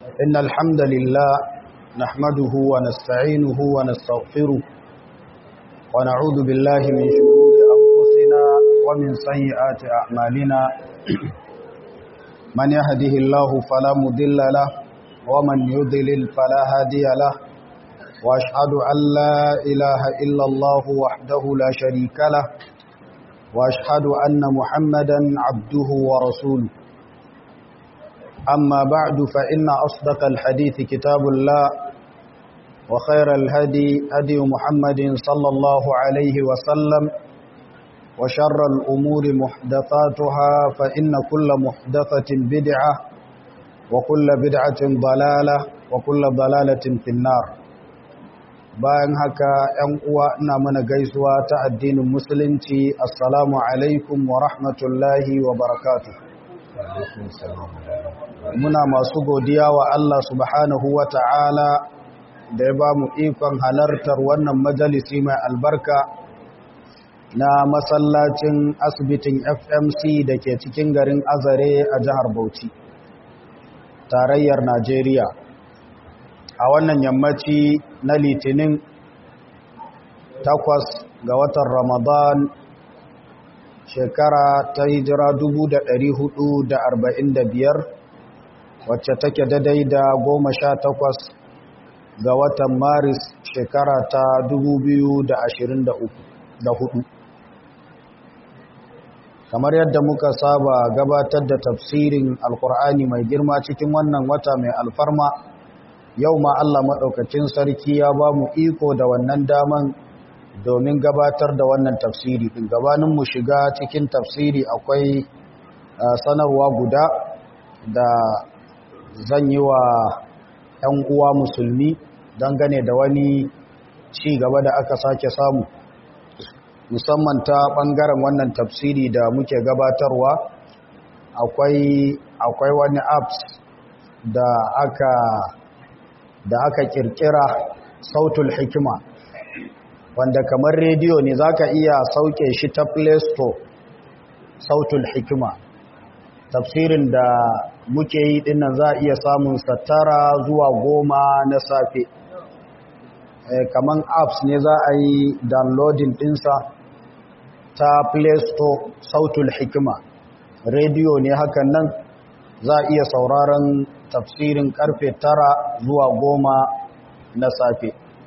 إن الحمد لله نحمده ونستعينه ونستغفره ونعوذ بالله من شرور أنفسنا ومن سيئات أعمالنا من يهده الله فلا مضل له ومن يضلل فلا هادي له وأشهد أن لا إله إلا الله وحده لا شريك له وأشهد أن محمدا عبده ورسوله أما بعد فإن أصدق الحديث كتاب الله وخير الهدي هدي محمد صلى الله عليه وسلم وشر الأمور محدثاتها فإن كل محدثة بدعة وكل بدعة ضلالة وكل ضلالة في النار. bayan haka ‘yan uwa ina mana gaisuwa ta addinin musulunci assalamu alaikum wa rahmatullahi wa barakatuh. Muna masu godiya wa Allah subhanahu wa ta'ala da ya ba mu ikon halartar wannan majalisi mai albarka na masallacin asibitin FMC da ke cikin garin Azare a jihar Bauchi, tarayyar Najeriya. A wannan yammaci na Litinin 8 ga watan Ramadan shekara ta hijira 1445 wacce take daidai da 18 ga watan Maris shekara ta 2024. Kamar yadda muka saba gabatar da tafsirin Alkur'ani mai girma cikin wannan wata mai alfarma, yau ma Allah maɗaukacin sarki ya ba mu iko da wannan daman domin gabatar da wannan tafsiri ɗin. Gabanin mu shiga cikin tafsiri akwai sanarwa guda da zan yi wa ‘yan uwa musulmi dangane da wani ci gaba da aka sake samu, musamman ta ɓangaren wannan tafsiri da muke gabatarwa. Akwai wani apps da aka kirkira, Sautul Hikima, wanda kamar rediyo ne za ka iya sauke shi ta Play Store. Sautul Hikima tafsirin da muke yi dinnan za a iya samun 9 zuwa 10 na safe. Kaman apps ne za a yi downloading dinsa ta Play Store. Sautul Hikima rediyo ne hakan nan, za a iya sauraron tafsirin karfe 9 zuwa 10 na safe.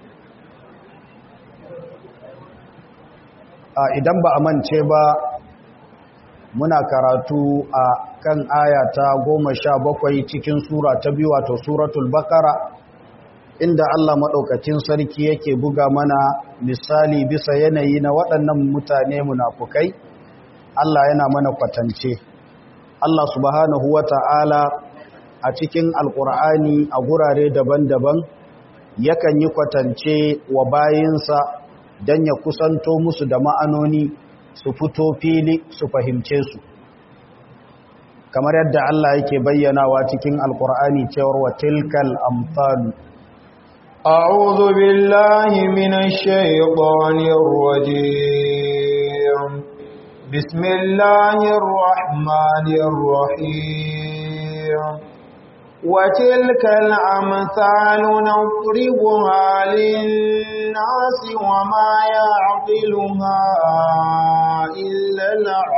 Idan ba a mance ba, muna karatu a kan aya ta 17 cikin sura ta 2, wato suratul Baqara, inda Allah maɗaukacin sarki yake buga mana misali bisa yanayi na waɗannan mutane munafukai. Allah yana mana kwatance. Allah subhanahu wata'ala a cikin Alƙur'ani a gurare daban-daban yakan yi kwatance wa bayinsa don ya kusanto musu da ma'anoni su fito fili su fahimce su, kamar yadda Allah yake bayyanawa cikin Alƙur'ani cewar wa tilkal amsalu. أعوذ بالله من الشيطان الرجيم. بسم الله الرحمن الرحيم. وتلك الأمثال نضربها للناس وما يعقلها إلا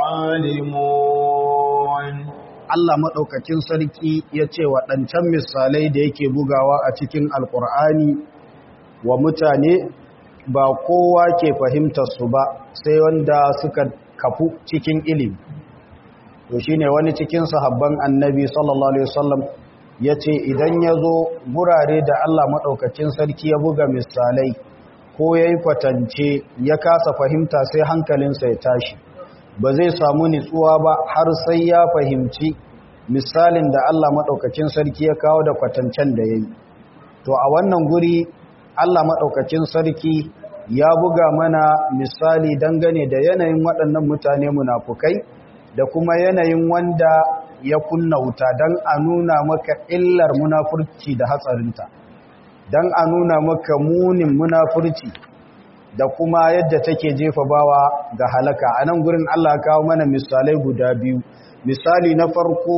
العالمون. Allah maɗaukacin sarki ya ce waɗancan misalai da yake bugawa a cikin Alƙur'ani wa mutane ba kowa ke fahimtarsu ba sai wanda suka kafu cikin ilimi. To shi ne wani cikin sahabban annabi sallallahu Alaihi wasallam ya ce idan ya zo gurare da Allah maɗaukacin sarki ya buga misalai ko ya yi kwatance ya kasa fahimta sai hankalinsa ya tashi, ba zai samu nitsuwa ba har sai ya fahimci misalin da Allah maɗaukacin sarki ya kawo da kwatancen da ya yi. To a wannan guri Allah maɗaukacin sarki ya buga mana misali dangane da yanayin waɗannan mutane munafukai da kuma yanayin wanda ya kunna wuta, don a nuna maka illar munafurci da hatsarinta, don a nuna maka munin munafurci da kuma yadda take jefa bawa ga halaka. A nan gurin Allah kawo mana misalai guda biyu. Misali na farko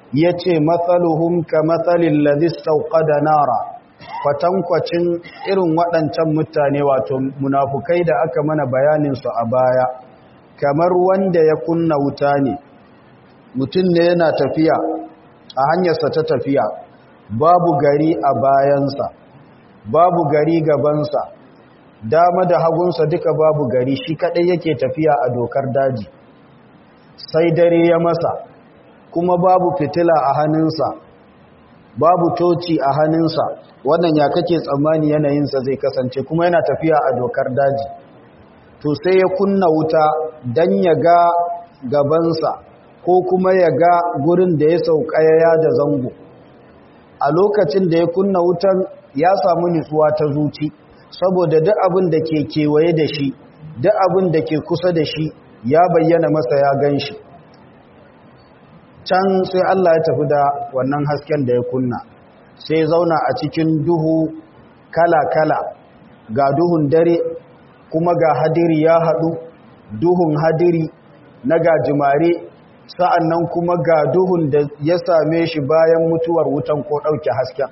yace mathaluhum kamathalil ladhi istawqada nara, kwatankwacin irin waɗancan mutane wato munafukai da aka mana bayanin su a baya, kamar wanda ya kunna wuta ne. Mutum ne yana tafiya a hanyarsa ta tafiya, babu gari a bayansa, babu gari gabansa, dama da hagunsa duka babu gari, shi kaɗai yake tafiya a dokar daji. Sai dare ya masa, kuma babu fitila a hannunsa, babu toci a hannunsa. Wannan ya kake tsammani yanayinsa zai kasance, kuma yana tafiya a dokar daji. To sai ya kunna wuta don ya ga gabansa, ko kuma ya ga gurin da ya sauka ya da zango. A lokacin da ya kunna wutan ya samu nutsuwa ta zuci, saboda duk abin da ke kewaye da shi, duk abin da ke kusa da shi ya bayyana masa, ya gan shi. Can sai Allah ya tafi da wannan hasken da ya kunna, sai zauna a cikin duhu kala-kala, ga duhun dare kuma ga hadiri ya haɗu, duhun hadiri na gajimare, sa'annan kuma ga duhun da ya same shi bayan mutuwar wutan ko ɗauke hasken.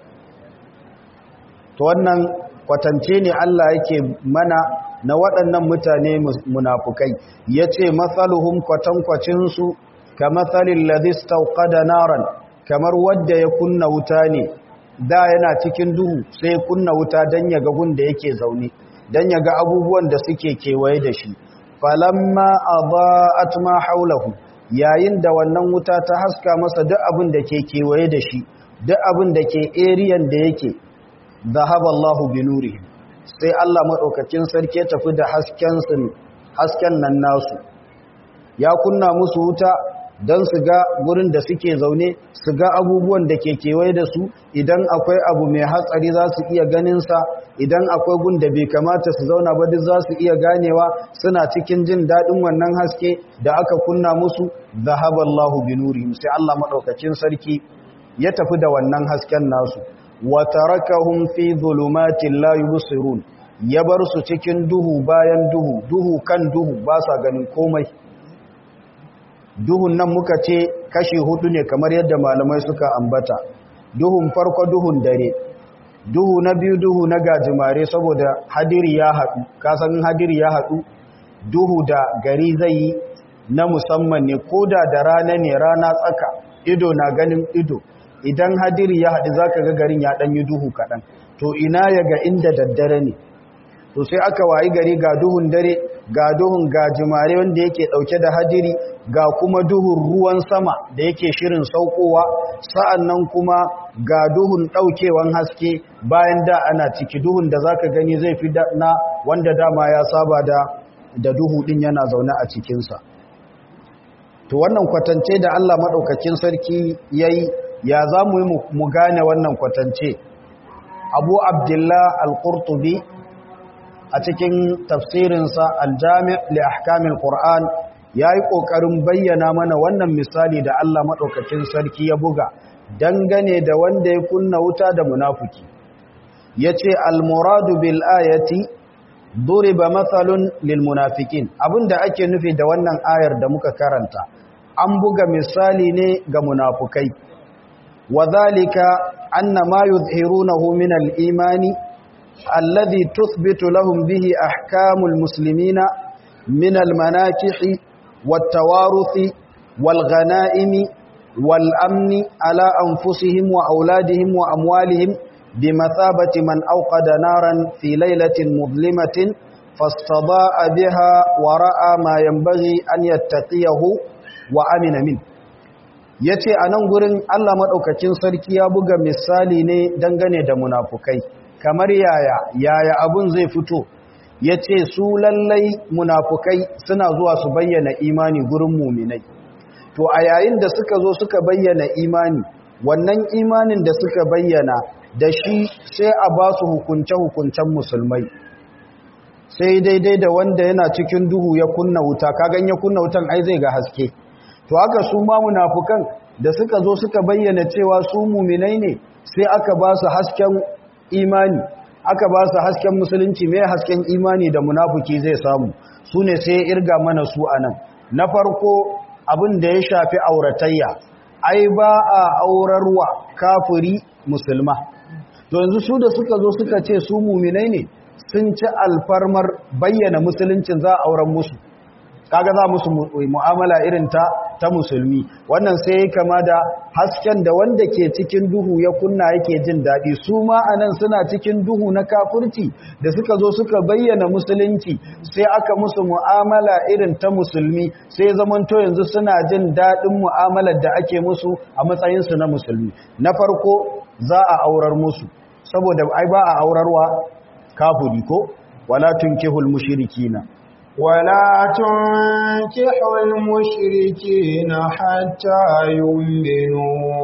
To wannan kwatance ne Allah yake mana na waɗannan mutane munafukai, ya ce matsaluhun kwatankwacinsu ka matsalin ladista da naran, kamar wadda ya kunna wuta ne, da yana cikin duhu sai kunna wuta don ya ga gun da yake zaune, don ya ga abubuwan da suke kewaye da shi. Falamma adaa'at ma haulahu, yayin da wannan wuta ta haska masa duk abin da ke kewaye da shi, duk abin da ke eriyan da yake, zahaba Allahu bi nurihim, sai Allah madaukakin sarki ya tafi da hasken nan nasu. Ya kunna musu wuta don su ga gurin da suke zaune, su ga abubuwan da ke kewaye da su, idan akwai abu mai hatsari za su iya ganinsa, idan akwai gun da bai kamata su zauna ba duk za su iya ganewa, suna cikin jin daɗin wannan haske da aka kunna musu. Zahaba Allahu bi nurihim, sai Allah madaukakin sarki ya tafi da wannan hasken nasu. Wa tarakahum fi dhulumatin la yubsirun, ya bar su cikin duhu bayan duhu, duhu kan duhu, ba sa ganin komai. Duhun nan muka ce kashi hudu ne kamar yadda malamai suka ambata. Duhun farko duhun dare, duhu na biyu duhu na gajimare, saboda hadiri ya haɗu, kasan hadiri ya haɗu, duhu da gari zai yi na musamman ne, ko da rana ne, rana tsaka, ido na ganin ido. Idan hadiri ya haɗu za ka ga garin ya ɗanyi duhu kaɗan, to ina ya ga inda daddare ne. To sai aka wayi gari ga duhun dare, ga duhun gajimare wanda yake ɗauke da hadiri, ga kuma duhun ruwan sama da yake shirin saukowa, sa'annan kuma ga duhun ɗaukewan haske bayan da ana ciki, duhun da zaka gani zai fi na wanda dama ya saba da duhu ɗin yana zaune a cikinsa. To wannan kwatance da Allah maɗaukakin sarki ya yi, ya za mu yi mu gane wannan kwatance? Abu Abdullah al-Qurtubi a cikin tafsirinsa Al-Jami' li Ahkamil Qur'an ya yi ƙoƙarin bayyana mana wannan misali da Allah maɗaukakin sarki ya buga dangane da wanda ya kunna wuta da munafuki. Ya ce, Al-muradu bil ayati duriba mathalun lil munafikin. Abinda ake nufi da wannan ayar da muka karanta, an buga misali ne ga munafukai. Wa zalika anna ma yuzhirunahu min al-imani alladhi tuthbitu lahum bihi ahkamul muslimina min al-manakihi والتوارث والغنائم والأمن على أنفسهم وأولادهم وأموالهم بمثابة من أوقد نارا في ليلة مظلمة فاستضاء بها ورأى ما ينبغي أن يتقيه وأمن منه. yace a nan gurin Allah maɗaukakin sarki ya buga misali ne dangane da munafukai, kamar yaya abun zai fito. Ya ce su lallai munafukai suna zuwa su bayyana imani gurin muminai, to a yayin da suka zo suka bayyana imani, wannan imanin da suka bayyana da shi sai a ba su hukunce-hukuncen musulmai, sai daidai da wanda yana cikin duhu ya kunna wuta, kagan ya kunna wutan ai zai ga haske. To haka su ma munafukan da suka zo suka bayyana cewa su muminai ne, sai aka ba su hasken imani, aka ba su hasken musulunci. Mai hasken imani da munafuki zai samu su ne sai irga mana su a nan. Na farko abin da ya shafi auratayya, ai ba a aurarwa kafiri musulma. To yanzu su da suka zo suka ce su muminai ne, sun ci alfarmar bayyana musuluncin za a auren musu, kaga za musu mu'amala irin ta musulmi. Wannan sai ya kama da hasken da wanda ke cikin duhu ya kunna yake jin daɗi. Su ma anan suna cikin duhu na kafirci, da suka zo suka bayyana musulunci sai aka musu mu'amala irin ta musulmi, sai zamanto yanzu suna jin daɗin mu'amalar da ake musu a matsayinsu na musulmi. Na farko za a aurar musu, saboda ai ba a aurarwa kafiri ko wala tunkihul mushrikina ولا تنكحوا المشركين حتى يؤمنوا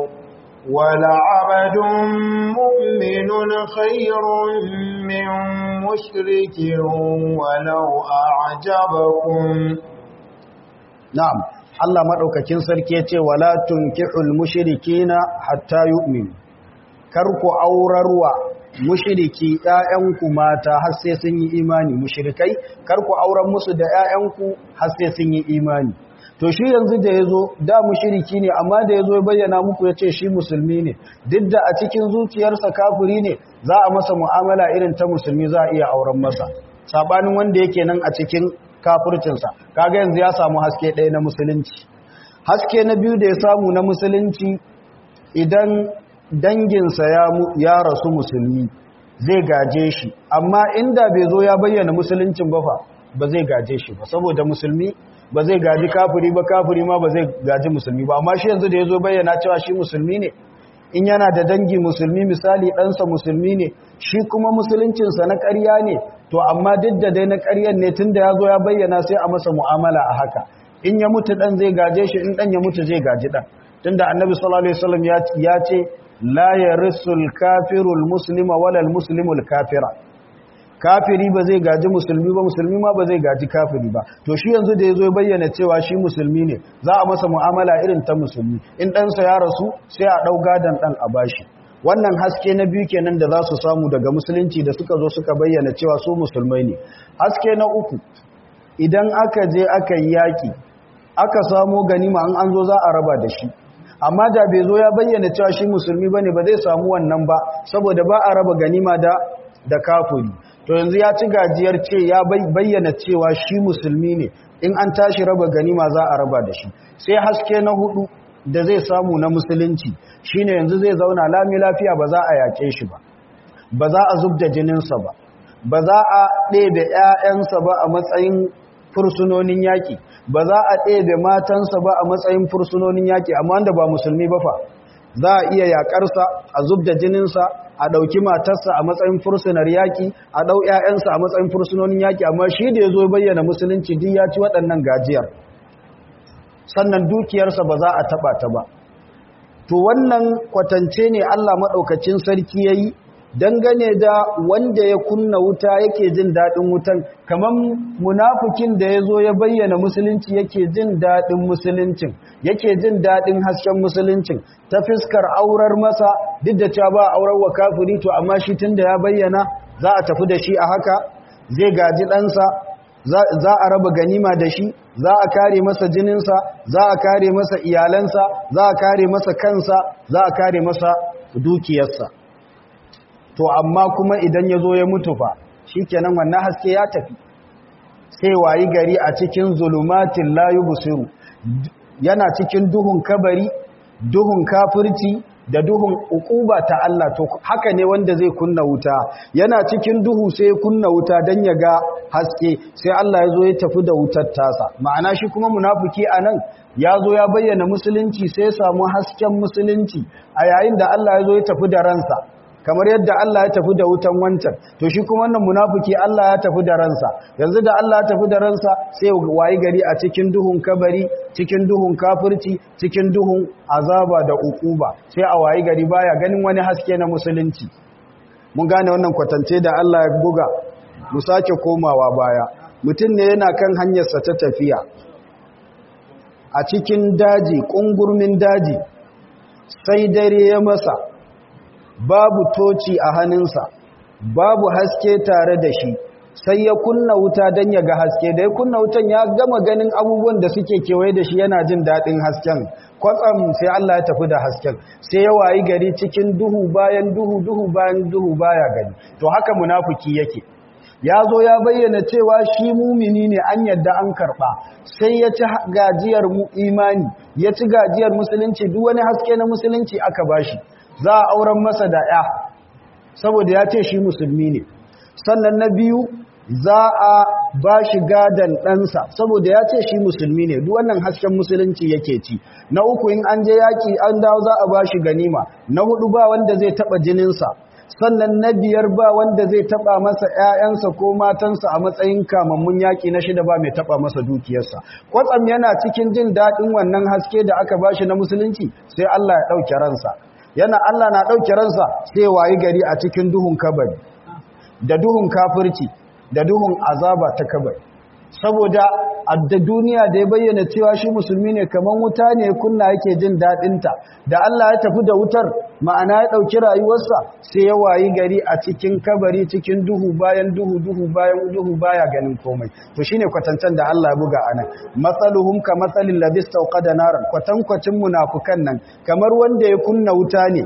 ولعبد مؤمن خير من مشرك ولو أعجبكم. نعم Allah madaukakin sarki yace wala tunkihul mushrikina hatta yu'minu, kar ku aurarwa mushriki ƴaƴanku mata har sai sun yi imani. Mushrikai kar ku auren musu da ƴaƴanku har sai sun yi imani. To shi yanzu da yazo da mushriki ne, amma da yazo ya bayyana muku yace shi musulmi ne, duk da a cikin zuciyarsa kafiri ne, za a masa mu'amala irin ta musulmi, za a iya auren masa, sabanin wanda yake nan a cikin kafircinsa. Kaga yanzu ya samu haske ɗaya na musulunci. Haske na biyu da ya samu na musulunci, idan danginsa ya rasu musulmi zai gaje shi, amma inda bai zo ya bayyana musuluncin ba fa ba zai gaje shi ba, saboda musulmi ba zai gaji kafiri ba, kafiri ma ba zai gaji musulmi ba. Amma shi yanzu da ya zo bayyana cewa shi musulmi ne, in yana da dangi musulmi, misali ɗansa musulmi ne, shi kuma musuluncinsa na ƙarya ne, to amma duk da dai na ƙaryan ne, tun da ya zo ya bayyana sai a masa mu'amala a haka. In ya mutu ɗan zai gaje shi, in ɗan ya mutu zai gaji ɗan, tun da annabi sallallahu alaihi wasallam ya ce la yarisul kafirul muslima walal muslimul kafira, kafiri ba zai gaji musulmi ba, musulmi ma ba zai gaji kafiri ba. To shi yanzu da yazo ya bayyana cewa shi musulmi ne, za a masa mu'amala irin ta musulmi. In ɗansa ya rasu sai a ɗau gadan ɗan a bashi. Wannan haske na biyu kenan da za su samu daga musulunci da suka zo suka bayyana cewa su musulmai ne. Haske na uku, idan aka je aka yi yaƙi aka samo ganima, an zo za a raba da shi, amma da bai zo ya bayyana cewa shi musulmi bane, ba zai samu wannan ba, saboda ba a raba ganima da kafiri. To yanzu ya ci gajiyar ce ya bayyana cewa shi musulmi ne, in an tashi raba ganima za a raba da shi. Sai haske na hudu da zai samu na musulunci shine yanzu zai zauna lami lafiya, ba za a yaƙe shi ba, ba za a zubda jininsa ba, ba za a ɗebe 'ya'yansa ba a matsayin fursunonin yaƙi, ba za a ɗebe matansa ba a matsayin fursunonin yaƙi. Amma wanda ba musulmi ba fa, za a iya yaƙarsa, a zubda jininsa, a ɗauki matarsa a matsayin fursunar yaƙi, a ɗau 'ya'yansa a matsayin fursunonin yaƙi. Amma shi da ya zo bayyana musulunci duk ya ci waɗannan gajiyar, sannan dukiyarsa ba za a taɓa ta ba. To wannan kwatance ne Allah maɗaukacin sarki ya yi dangane da wanda ya kunna wuta yake jin daɗin wutan, kamar munafikin da ya zo ya bayyana musulunci yake jin daɗin musuluncin, yake jin daɗin hasken musuluncin ta fiskar aurar masa, duk da cewa ba aurar wa kafiri, to amma shi tun da ya bayyana za a tafi da shi a haka, zai gaji ɗansa, za a raba ganima da shi, za a kare masa jininsa, za a kare masa iyalansa, za a kare masa kansa, za a kare masa dukiyarsa. To amma kuma idan ya zo ya mutu fa, shi kenan wannan haske ya tafi, sai wayi gari a cikin zulumatin la yubsiru, yana cikin duhun kabari, duhun kafirci da duhun ukuba ta Allah. To haka ne wanda zai kunna wuta, yana cikin duhu sai kunna wuta dan ya ga haske, sai Allah ya zo ya tafi da wutar tasa. Ma'ana shi kuma munafiki anan ya zo ya bayyana musulunci, sai ya samu hasken musulunci a yayin da Allah ya zo ya tafi da ransa, kamar yadda Allah ya tafi da wutan wancan. To shi kuma wannan munafiki Allah ya tafi da ransa, yanzu da Allah ya tafi da ransa sai wayi gari a cikin duhun kabari, cikin duhun kafirci, cikin duhun azaba da ukuba, sai a wayi gari baya ganin wani haske na musulunci. Mun gane wannan kwatance da Allah ya buga. Mu sake komawa baya, mutum ne yana kan hanyarsa ta tafiya a cikin daji, kungurmin daji, sai dare ya masa, babu toci a hannunsa, babu haske tare da shi, sai ya kunna wuta don ya ga haske, da ya kunna wutan ya gama ganin abubuwan da suke kewaye da shi yana jin daɗin hasken, kwatsam sai Allah ya tafi da hasken, sai ya wayi gari cikin duhu bayan duhu, duhu bayan duhu baya gani. To haka munafiki yake, ya zo ya bayyana cewa shi mumini ne, an yadda an karɓa, sai ya ci gajiyar imani, ya ci gajiyar musulunci, duk wani haske na musulunci aka bashi, za a auren masa da ya saboda ya ce shi musulmi ne. Sannan na biyu, za a ba shi gadon ɗansa saboda ya ce shi musulmi ne, duk wannan hasken musulunci yake ci. Na uku, in an je yaƙi an dawo za a ba shi ganima. Na hudu, ba wanda zai taɓa jininsa. Sannan na biyar, ba wanda zai taɓa masa ‘ya'yansa ko matansa a matsayin kamammun yaƙi. Na shida, ba mai taɓa masa dukiyarsa. Kwatsam yana cikin jin daɗin wannan haske da aka ba shi na musulunci, sai Allah ya ɗauke ransa. Allah na ɗauke ransa, sai wayi gari a cikin duhun kabari, da duhun kafirci, da duhun azaba ta kabari. Saboda da duniya da ya bayyana cewa shi musulmi ne, kamar wuta ne kunna yake jin daɗinta, da Allah ya tafi da wutar, ma'ana ya ɗauki rayuwarsa, sai ya wayi gari a cikin kabari, cikin duhu bayan duhu, duhu bayan duhu, baya ganin komai. To shine kwatancen da Allah ya buga anan, matsaluhum ka matsalin ladhi istawqada naran, kwatankwacin munafukan nan kamar wanda ya kunna wuta ne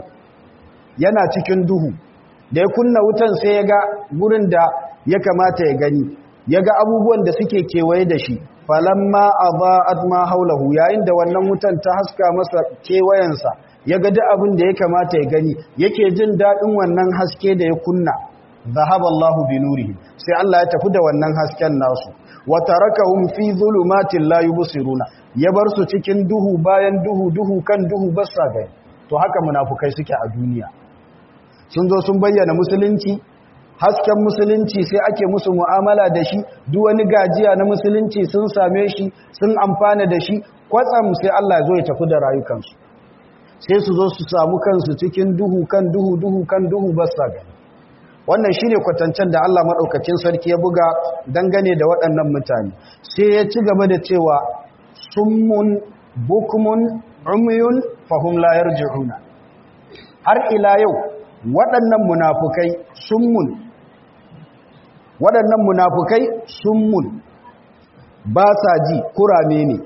yana cikin duhu, da ya kunna wutan sai ya ga gurin da ya kamata ya gani, ya ga abubuwan da suke kewaye da shi. Falamma adaa'at ma haulahu, yayin da wannan wutan ta haska masa kewayensa, ya ga duk abin da ya kamata ya gani, yake jin daɗin wannan haske da ya kunna. Zahaba Allahu bi nurihim, sai Allah ya tafi da wannan hasken nasu. Wa tarakahum fi dhulumatin la yubsiruna, ya bar su cikin duhu bayan duhu, duhu kan duhu, ba sa gani. To haka munafukai suke a duniya. Sun zo sun bayyana musulunci, hasken musulunci sai ake musu mu'amala da shi, duk wani gajiya na musulunci sun same shi, sun amfana da shi, kwatsam sai Allah ya zo ya tafi da rayukansu. Sai su zo su samu kansu cikin duhu kan duhu, duhu kan duhu, ba sa gani. Wannan shine kwatancen da Allah madaukakin sarki ya buga dangane da waɗannan mutane. Sai ya ci gaba da cewa summun bukmun umyun fahum la yarji'una. Har ila yau waɗannan munafukai summun ba sa ji, kurame ne.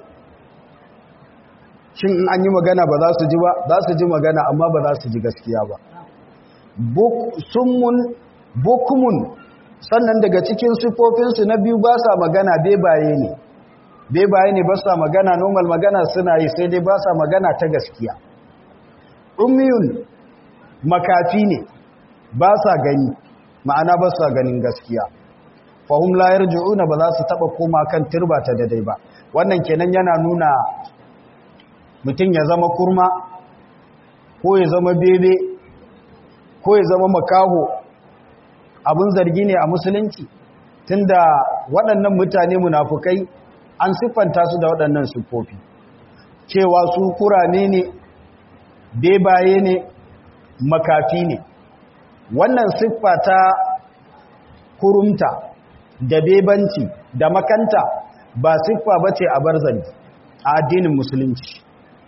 Shin in an yi magana ba za su ji ba? Za su ji magana amma ba za su ji gaskiya ba. Summun bukumun, sannan daga cikin sifofinsu na biyu, ba sa magana, bebaye ne, ba sa magana, normal magana suna yi, sai dai ba sa magana ta gaskiya. Umyun, makafi ne, ba sa gani, ma'ana ba sa ganin gaskiya. Fahum la yarji'una, ba za su taba koma kan turba ta daidai ba. Wannan kenan yana nuna mutum ya zama kurma, ko ya zama bebe, ko ya zama makaho, abin zargi ne a musulunci, tunda waɗannan mutane munafukai an siffanta su da waɗannan siffofi, cewa su kurame ne, bebaye ne, makafi ne. Wannan siffa ta kurumta da bebanci da makanta ba siffa bace a barzani a addinin musulunci.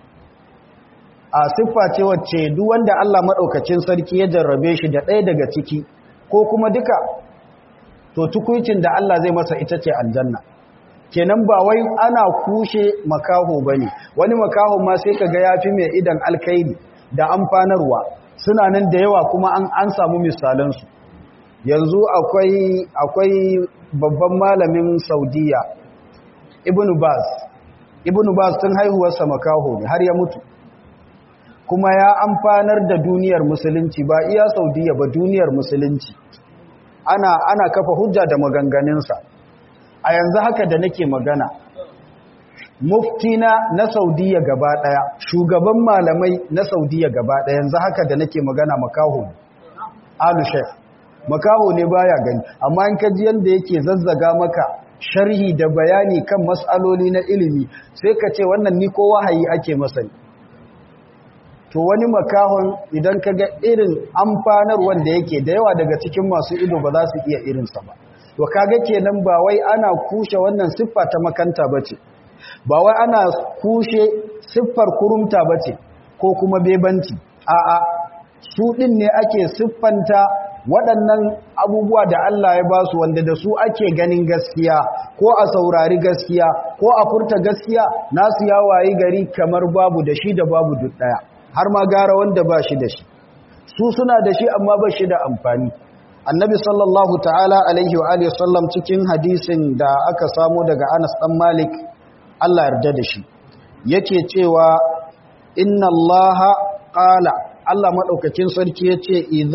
A siffa ce wacce duk wanda Allah madaukakin sarki ya jarrabe shi da ɗaya daga ciki ko kuma duka, to tukuicin da Allah zai masa ita ce aljanna. Kenan ba wai ana kushe makaho bane, wani makaho ma sai kaga yafi mai idan alkhairi da amfanarwa, suna nan da yawa kuma an samu misalansu. Yanzu akwai babban malamin Saudiya, Ibn Baz tun haihuwarsa makaho ne har ya mutu, kuma ya amfanar da duniyar musulunci, ba iya Saudiya ba, duniyar musulunci. Ana kafa hujja da maganganunsa. A yanzu haka da nake magana, muftina na Saudiya gaba daya, shugaban malamai na Saudiya gaba daya, yanzu haka da nake magana makaho ne, Alu Sheikh makaho ne, baya gani, amma in kaji yanda yake zazzaga maka sharhi da bayani kan mas'aloli na ilimi, sai ka ce wannan ni ko wahayi ake masa ne. To wani makahon idan ka ga irin amfanar wanda yake, da yawa daga cikin masu ido ba za su iya irinsa ba. To kaga kenan ba wai ana kushe wannan siffa ta makanta bace, ba wai ana kushe siffar kurumta bace ko kuma bebanci, a'a su din ne ake siffanta waɗannan abubuwa da Allah ya ba su wanda da su ake ganin gaskiya ko a saurari gaskiya ko a furta gaskiya nasu ya wayi gari kamar babu da shi da babu duk ɗaya har ma gara wanda ba shi da shi su suna da shi amma ba shi da amfani annabi sallallahu ta'ala alaihi wa alihi sallam cikin hadisin da aka samu daga Anas dan Malik Allah yarda da shi yake cewa inna Allaha qala Allah madaukakin sarki yace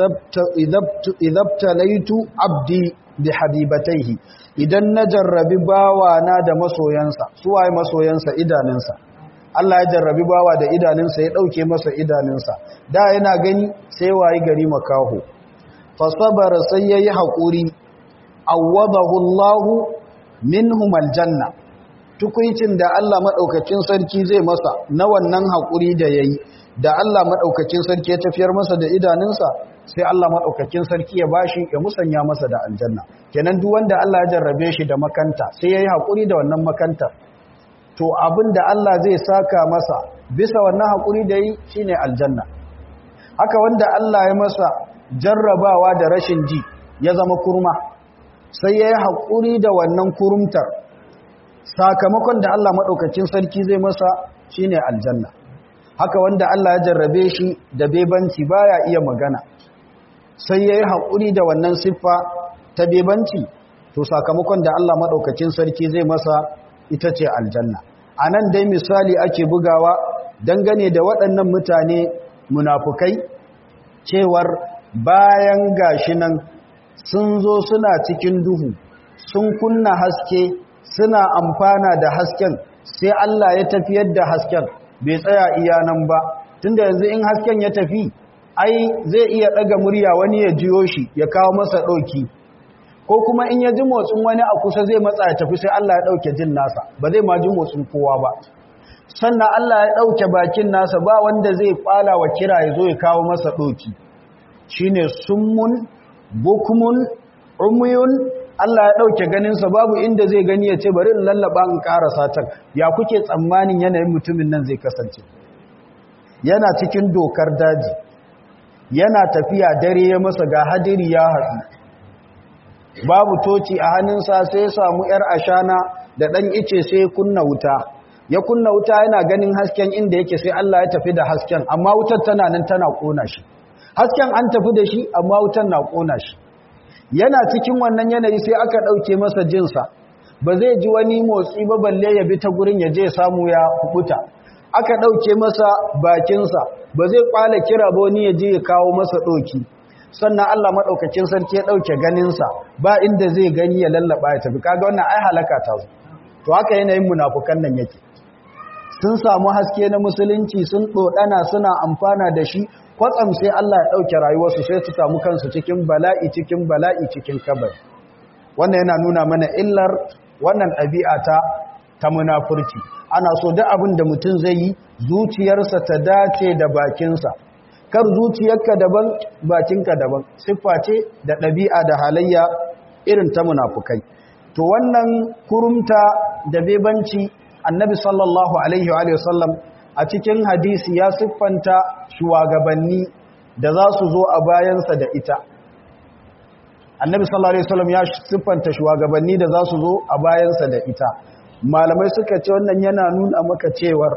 idabtalaitu abdi bi habibataihi idan na jarrabi bawa na da masoyansa su waye masoyansa idanunsa Allah ya jarrabi bawa da idanunsa ya dauke masa idanunsa da yana gani sai waye gari makaho fa sabara sai yayi hakuri awadahu Allahu minhum aljanna tukuicin da Allah madaukakin sarki zai masa na wannan hakuri da yayi da Allah madaukakin sarki ya tafiyar masa da idanunsa sai Allah madaukakin sarki ya bashi ya musanya masa da aljanna kenan duk wanda Allah ya jarrabe shi da makanta sai yayi hakuri da wannan makantar to abinda Allah zai saka masa bisa wannan hakuri da yi shine aljanna haka wanda Allah ya masa jarrabawa da rashin ji ya zama kurma sai yayi hakuri da wannan kurumtar sakamakon da Allah madaukakin sarki zai masa shine aljanna haka wanda Allah ya jarrabe shi da bebanci baya iya magana sai yayi hakuri da wannan siffa ta bebanci to sakamakon da Allah madaukakin sarki zai masa ita ce aljanna anan dai misali ake bugawa dangane da waɗannan mutane munafukai cewar bayan gashi nan sun zo suna cikin duhu sun kunna haske suna amfana da hasken sai Allah ya tafiyar da hasken bai tsaya iya nan ba tunda yanzu in hasken ya tafi ai zai iya daga murya wani ya jiyo shi ya kawo masa dauki ko kuma in ya ji motsin wani a kusa zai matsa ya tafi sai Allah ya dauke jin nasa ba zai ma ji motsin kowa ba sannan Allah ya dauke bakin nasa ba wanda zai kwala wa kira ya zo ya kawo masa dauki shine summun bukmun umyun Allah ya dauke ganinsa babu inda zai gani ya ce bari in lallaba in karasa ta ya kuke tsammanin yanayin mutumin nan zai kasance yana cikin dokar daji yana tafiya dare ya masa ga hadiri ya haɗu babu toci a hannunsa sai ya samu yar ashana da ɗan ice sai ya kunna wuta yana ganin hasken inda yake sai Allah ya tafi da hasken amma wutar tana nan tana kona shi hasken an tafi da shi amma wutar na kona shi yana cikin wannan yanayi sai aka ɗauke masa jinsa ba zai ji wani motsi ba balle ya bi ta gurin ya je samu ya kubuta aka ɗauke masa bakinsa ba zai kwala kira ba wani ya je ya kawo masa ɗoki sannan Allah maɗaukakin sarki ya ɗauke ganinsa ba inda zai gani ya lallaba ya tafi kaga wannan ai halaka ta zo to haka yanayin munafukan nan yake sun samu haske na musulunci sun ɗoɗana suna amfana da shi kwatsam sai Allah ya ɗauke rayuwarsu sai su samu kansu cikin bala'i cikin kabari wannan yana nuna mana illar wannan ɗabi'a ta munafurci ana so duk abin da mutum zai yi zuciyarsa ta dace da bakinsa kar zuciyarka daban bakinka daban siffa ce da ɗabi'a da halayya irin ta munafukai to wannan kurumta da bebanci annabi sallallahu alaihi wa sallam a cikin hadisi ya siffanta shugabanni da za su zo a bayansa da ita annabi sallallahu alaihi wasallam ya siffanta shugabanni da za su zo a bayansa da ita malamai suka ce wannan yana nuna maka cewar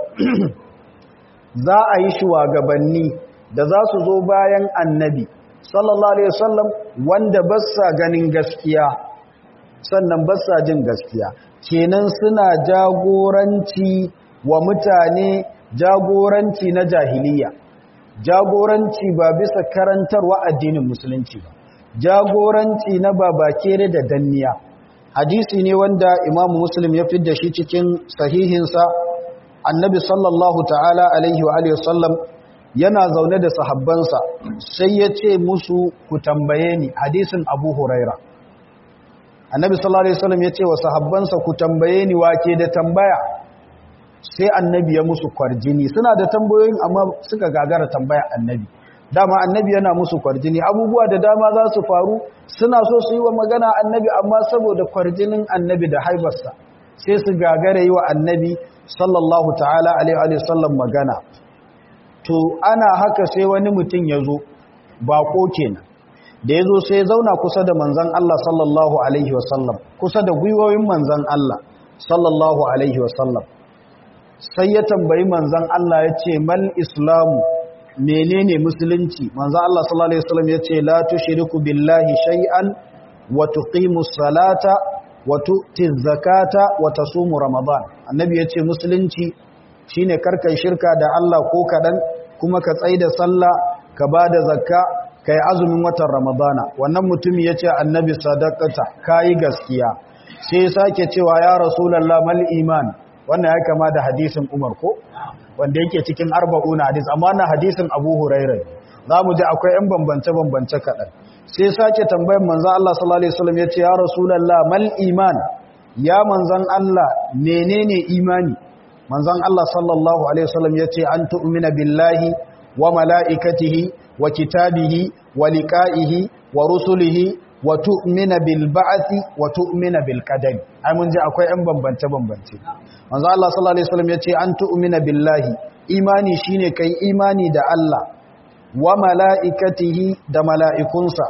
za a yi shugabanni da za su zo bayan annabi sallallahu alaihi wasallam wanda ba sa ganin gaskiya sannan ba sa jin gaskiya kenan suna jagoranci wa mutane jagoranci na jahiliya jagoranci ba bisa karantarwa addinin musulunci ba jagoranci na babakere da danniya hadisi ne wanda imamu muslim ya fidda shi cikin sahihinsa annabi sallallahu ta'ala alaihi wa alihi wasallam yana zaune da sahabbansa sai ya ce musu ku tambaye ni hadisin abu huraira annabi sallallahu alaihi wasallam ya ce wa sahabbansa ku tambaye ni wake da tambaya sai annabi ya musu kwarjini suna da tambayoyin amma suka gagara tambaya annabi dama annabi yana musu kwarjini abubuwa da dama za su faru suna so su yi wa magana annabi amma saboda kwarjinin annabi da haibarsa sai su gagara yi wa annabi sallallahu ta'ala alaihi wa sallam magana to ana haka sai wani mutum ya zo bako kenan da ya zo sai ya zauna kusa da manzan Allah sallallahu alaihi wasallam, kusa da gwiwoyin manzan Allah sallallahu alaihi wasallam, sai ya tambayi manzan Allah ya ce mal islamu, menene musulunci? Manzan Allah sallallahu alaihi wasallam ya ce la tushriku billahi shay'an wa tuqimus salata wa tu'tiz zakata wa tasumu ramadan. Annabi ya ce musulunci shine karkai shirka da Allah ko kadan, kuma ka tsaida sallah, ka bada zakka, kai azumin watan ramadana. Wannan mutum ya ce annabi sadaqata, kai gaskiya. Sai sake cewa ya rasulullah mal iman. Wannan ya kama da hadisin Umar ko wanda yake cikin 40 hadis, amma na hadisin Abu Hurairah zamu ji akwai ɗan bambance kaɗan. Sai sake tambayar manzon Allah sallallahu alaihi wasallam yace ya rasulullah mal iman, ya manzon Allah menene imani? Manzon Allah sallallahu alaihi wasallam yace an tu'mina billahi wa malaikatihi wa kitabihi wa liqa'ihi wa rusulihi wa tu'mina bil ba'thi wa tu'mina bil qadari. Ai mun ji akwai ɗan bambance manzo Allah sallallahu alaihi wasallam yace an tu'mina billahi, imani shine kai imani da Allah, wa malaikatihi da mala'ikunsa,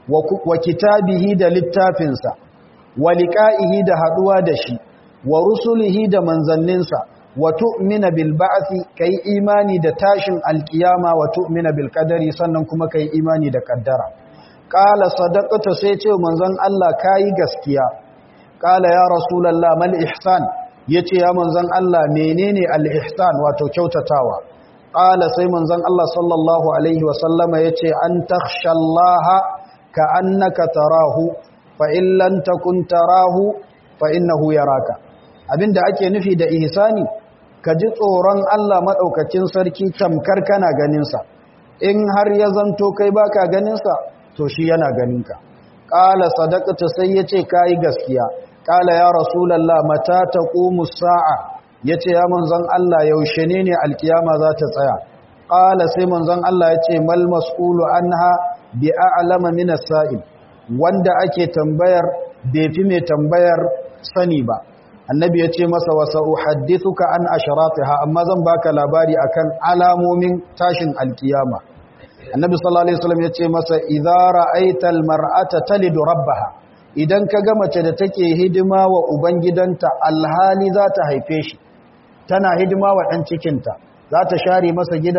wa kitabihi da littafinsa, wa liqa'ihi da haduwa da shi, wa rusulihi da manzanninsa, wa tu'mina bil ba'thi, kai imani da tashin alkiyama, wa tu'mina bil qadari, sannan kuma kai imani da kaddara. Qala sadaqata, sai ce manzon Allah kai gaskiya. Qala ya rasulullah mal ihsan, yace ya manzon Allah menene al-ihsan, wato kyautatawa? Qala sai manzon Allah sallallahu alaihi wasallama yace an takhshallaha ka'annaka tarahu fa in lam takun tarahu fa innahu yaraka. Abinda ake nufi da ihsani, ka ji tsoron Allah madaukakin sarki tamkar kana ganin sa. In har ya zanto kai baka ganin sa, to shi yana ganin ka. Qala sadaqata, sai yace kai gaskiya. Kala ya Rasulallah mata taqumu sa'a, yace ya manzon Allah yaushe ne alkiyama za ta tsaya? Kala sai manzon Allah yace mal mas'ulu anha bi a'lama min as-sa'il, wanda ake tambayar bai fi mai tambayar sani ba. Annabi yace masa wa sa'uhaddithuka an asharatiha, amma zan baka labari akan alamomin tashin alkiyama. Annabi sallallahu alaihi wasallam yace masa idza ra'aita al-mar'ata talidu rabbaha, idan ka ga mace da take hidima wa ubangidanta alhali za ta haife shi, tana hidima wa ɗan cikinta, za ta share masa gida,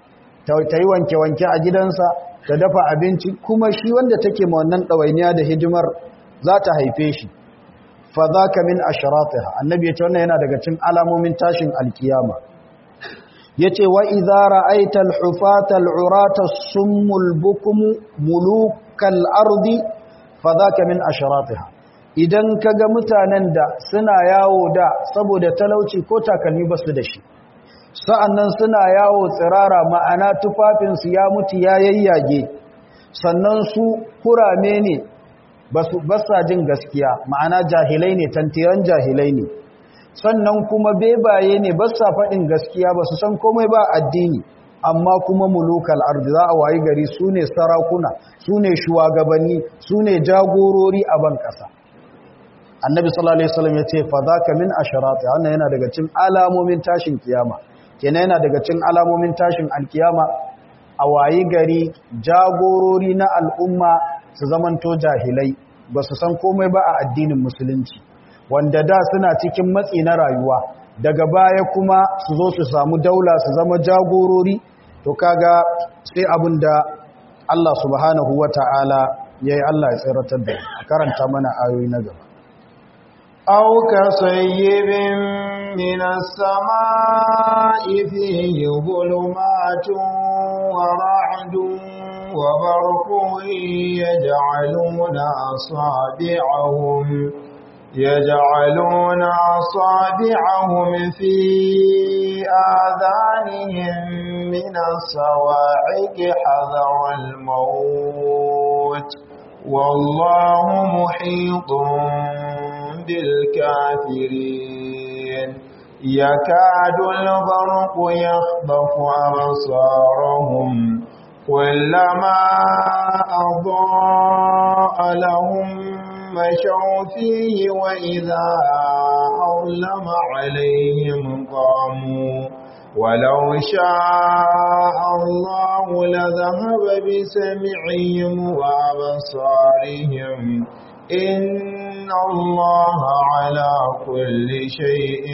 ta yi wanke-wanke a gidansa, ta dafa abinci, kuma shi wanda take ma wannan ɗawainiya da hidimar za ta haife shi. Fa za ka min asharatiha, annabi ya ce wannan yana daga cin alamomin tashin alkiyama. Ya ce wa idza ra'aita al-hufata al-urata summul bukumu mulukal ardi fadhaka min asharatiha, idan kaga mutanen da suna yawo da saboda talauci ko takalmi basu da shi, sa'annan suna yawo tsirara, ma'ana tufafin su ya mutu ya yayyage, sannan su kurame ne basa jin gaskiya, ma'ana jahilai ne, tantiran jahilai ne, sannan kuma bebaye ne basa faɗin gaskiya, basu san komai ba addini, amma kuma mulukal ardi, za a wayi gari su ne sarakuna, su ne shugabanni, su ne jagorori a ban ƙasa. Annabi sallallahu alaihi wasallam ya ce fa zaka min asharati, wannan yana daga cikin alamomin tashin kiyama. Kenan yana daga cikin alamomin tashin alkiyama a wayi gari jagorori na al'umma su zamanto jahilai, ba su san komai ba a addinin musulunci, wanda da suna cikin matsi na rayuwa, daga baya kuma su zo su samu daula, su zama jagorori. To kaga sai abin da Allah subhanahu wata'ala yayi, Allah ya tsiratar da a karanta mana ayoyi na gaba. aw kasayyibin minas samaa'i fihi dhulumatun wa ra'dun wa barqun يجعلون أصابعهم في آذانهم من الصواعق حذر الموت والله محيط بالكافرين يكاد البرق يخطف أبصارهم كلما أضاء لهم مشوا فيه وإذا أظلم عليهم قاموا ولو شاء الله لذهب بسمعهم وأبصارهم أبصارهم إن الله على كل شيء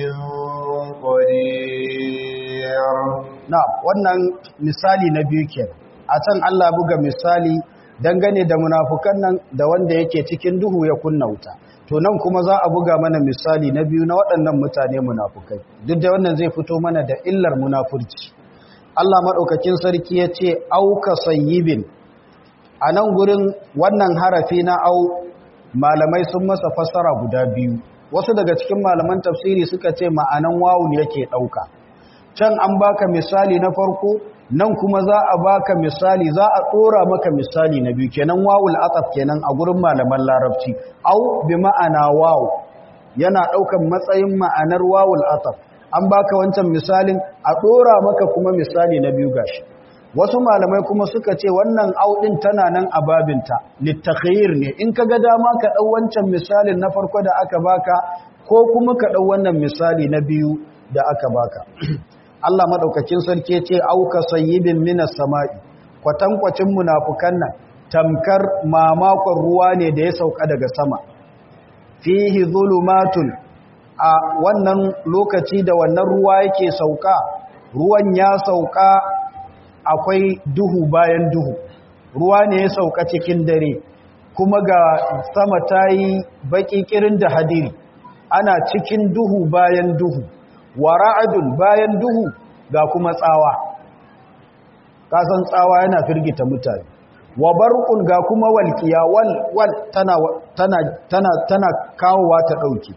قدير. نعم wannan misali na biyu kenan a can Allah buga misali dangane da munafukan nan da wanda yake cikin duhu ya kunna wuta to nan kuma za a buga mana misali na biyu na waɗannan mutane munafukai duk da wannan zai fito mana da illar munafurci Allah madaukakin sarki ya ce auka sayyibin a nan gurin wannan harafi na au malamai sun masa fassara guda biyu wasu daga cikin malaman tafsiri suka ce ma'anan wawun yake ɗauka can an baka misali na farko nan kuma za a baka misali za a ɗora maka misali na biyu kenan wawul ataf kenan a gurin malaman larabci au bi ma'ana wawu yana ɗaukan matsayin ma'anar wawul ataf an baka wancan misalin a ɗora maka kuma misali na biyu gashi wasu malamai kuma suka ce wannan au ɗin tana nan a babinta littakhir ne in ka ga dama ka ɗau wancan misalin na farko da aka baka ko kuma ka ɗau wannan misali na biyu da aka baka Allah madaukakin sarki ce auka sayyibin minas sama'i kwatankwacin munafukan nan tamkar mamakon ruwa ne da ya sauka daga sama fihi zulumatun a wannan lokaci da wannan ruwa yake sauka ruwan ya sauka akwai duhu bayan duhu ruwa ne ya sauka cikin dare kuma ga sama tayi baki kirin da hadiri ana cikin duhu bayan duhu wa ra'adun bayan duhu ga kuma tsawa kasan tsawa yana firgita mutane wa barqun ga kuma walqiya wal tana kawowa ta dauke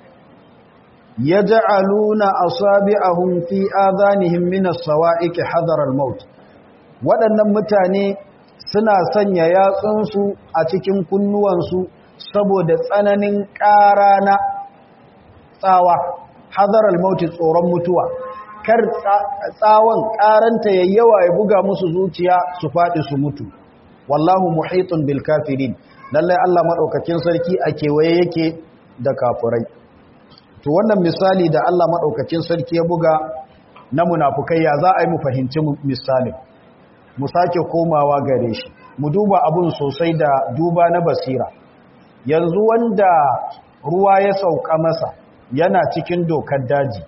yaj'aluna asabi'ahum fi adhanihim min as-sawa'iq hadar al-maut waɗannan mutane suna sanya yatsunsu a cikin kunnuwansu saboda tsananin ƙara na tsawa hadar al-maut tsoron mutuwa kar tsawon ƙaranta yayyawa ya buga musu zuciya su faɗi su mutu wallahu muhitun bil kafirin lallai Allah madaukakin sarki a kewaye yake da kafirai to wannan misali da Allah madaukakin sarki ya buga na munafukai ya za a yi mu fahimci misalin mu sake komawa gare shi mu duba abun sosai da duba na basira yanzu wanda ruwa ya sauka masa yana cikin dokar daji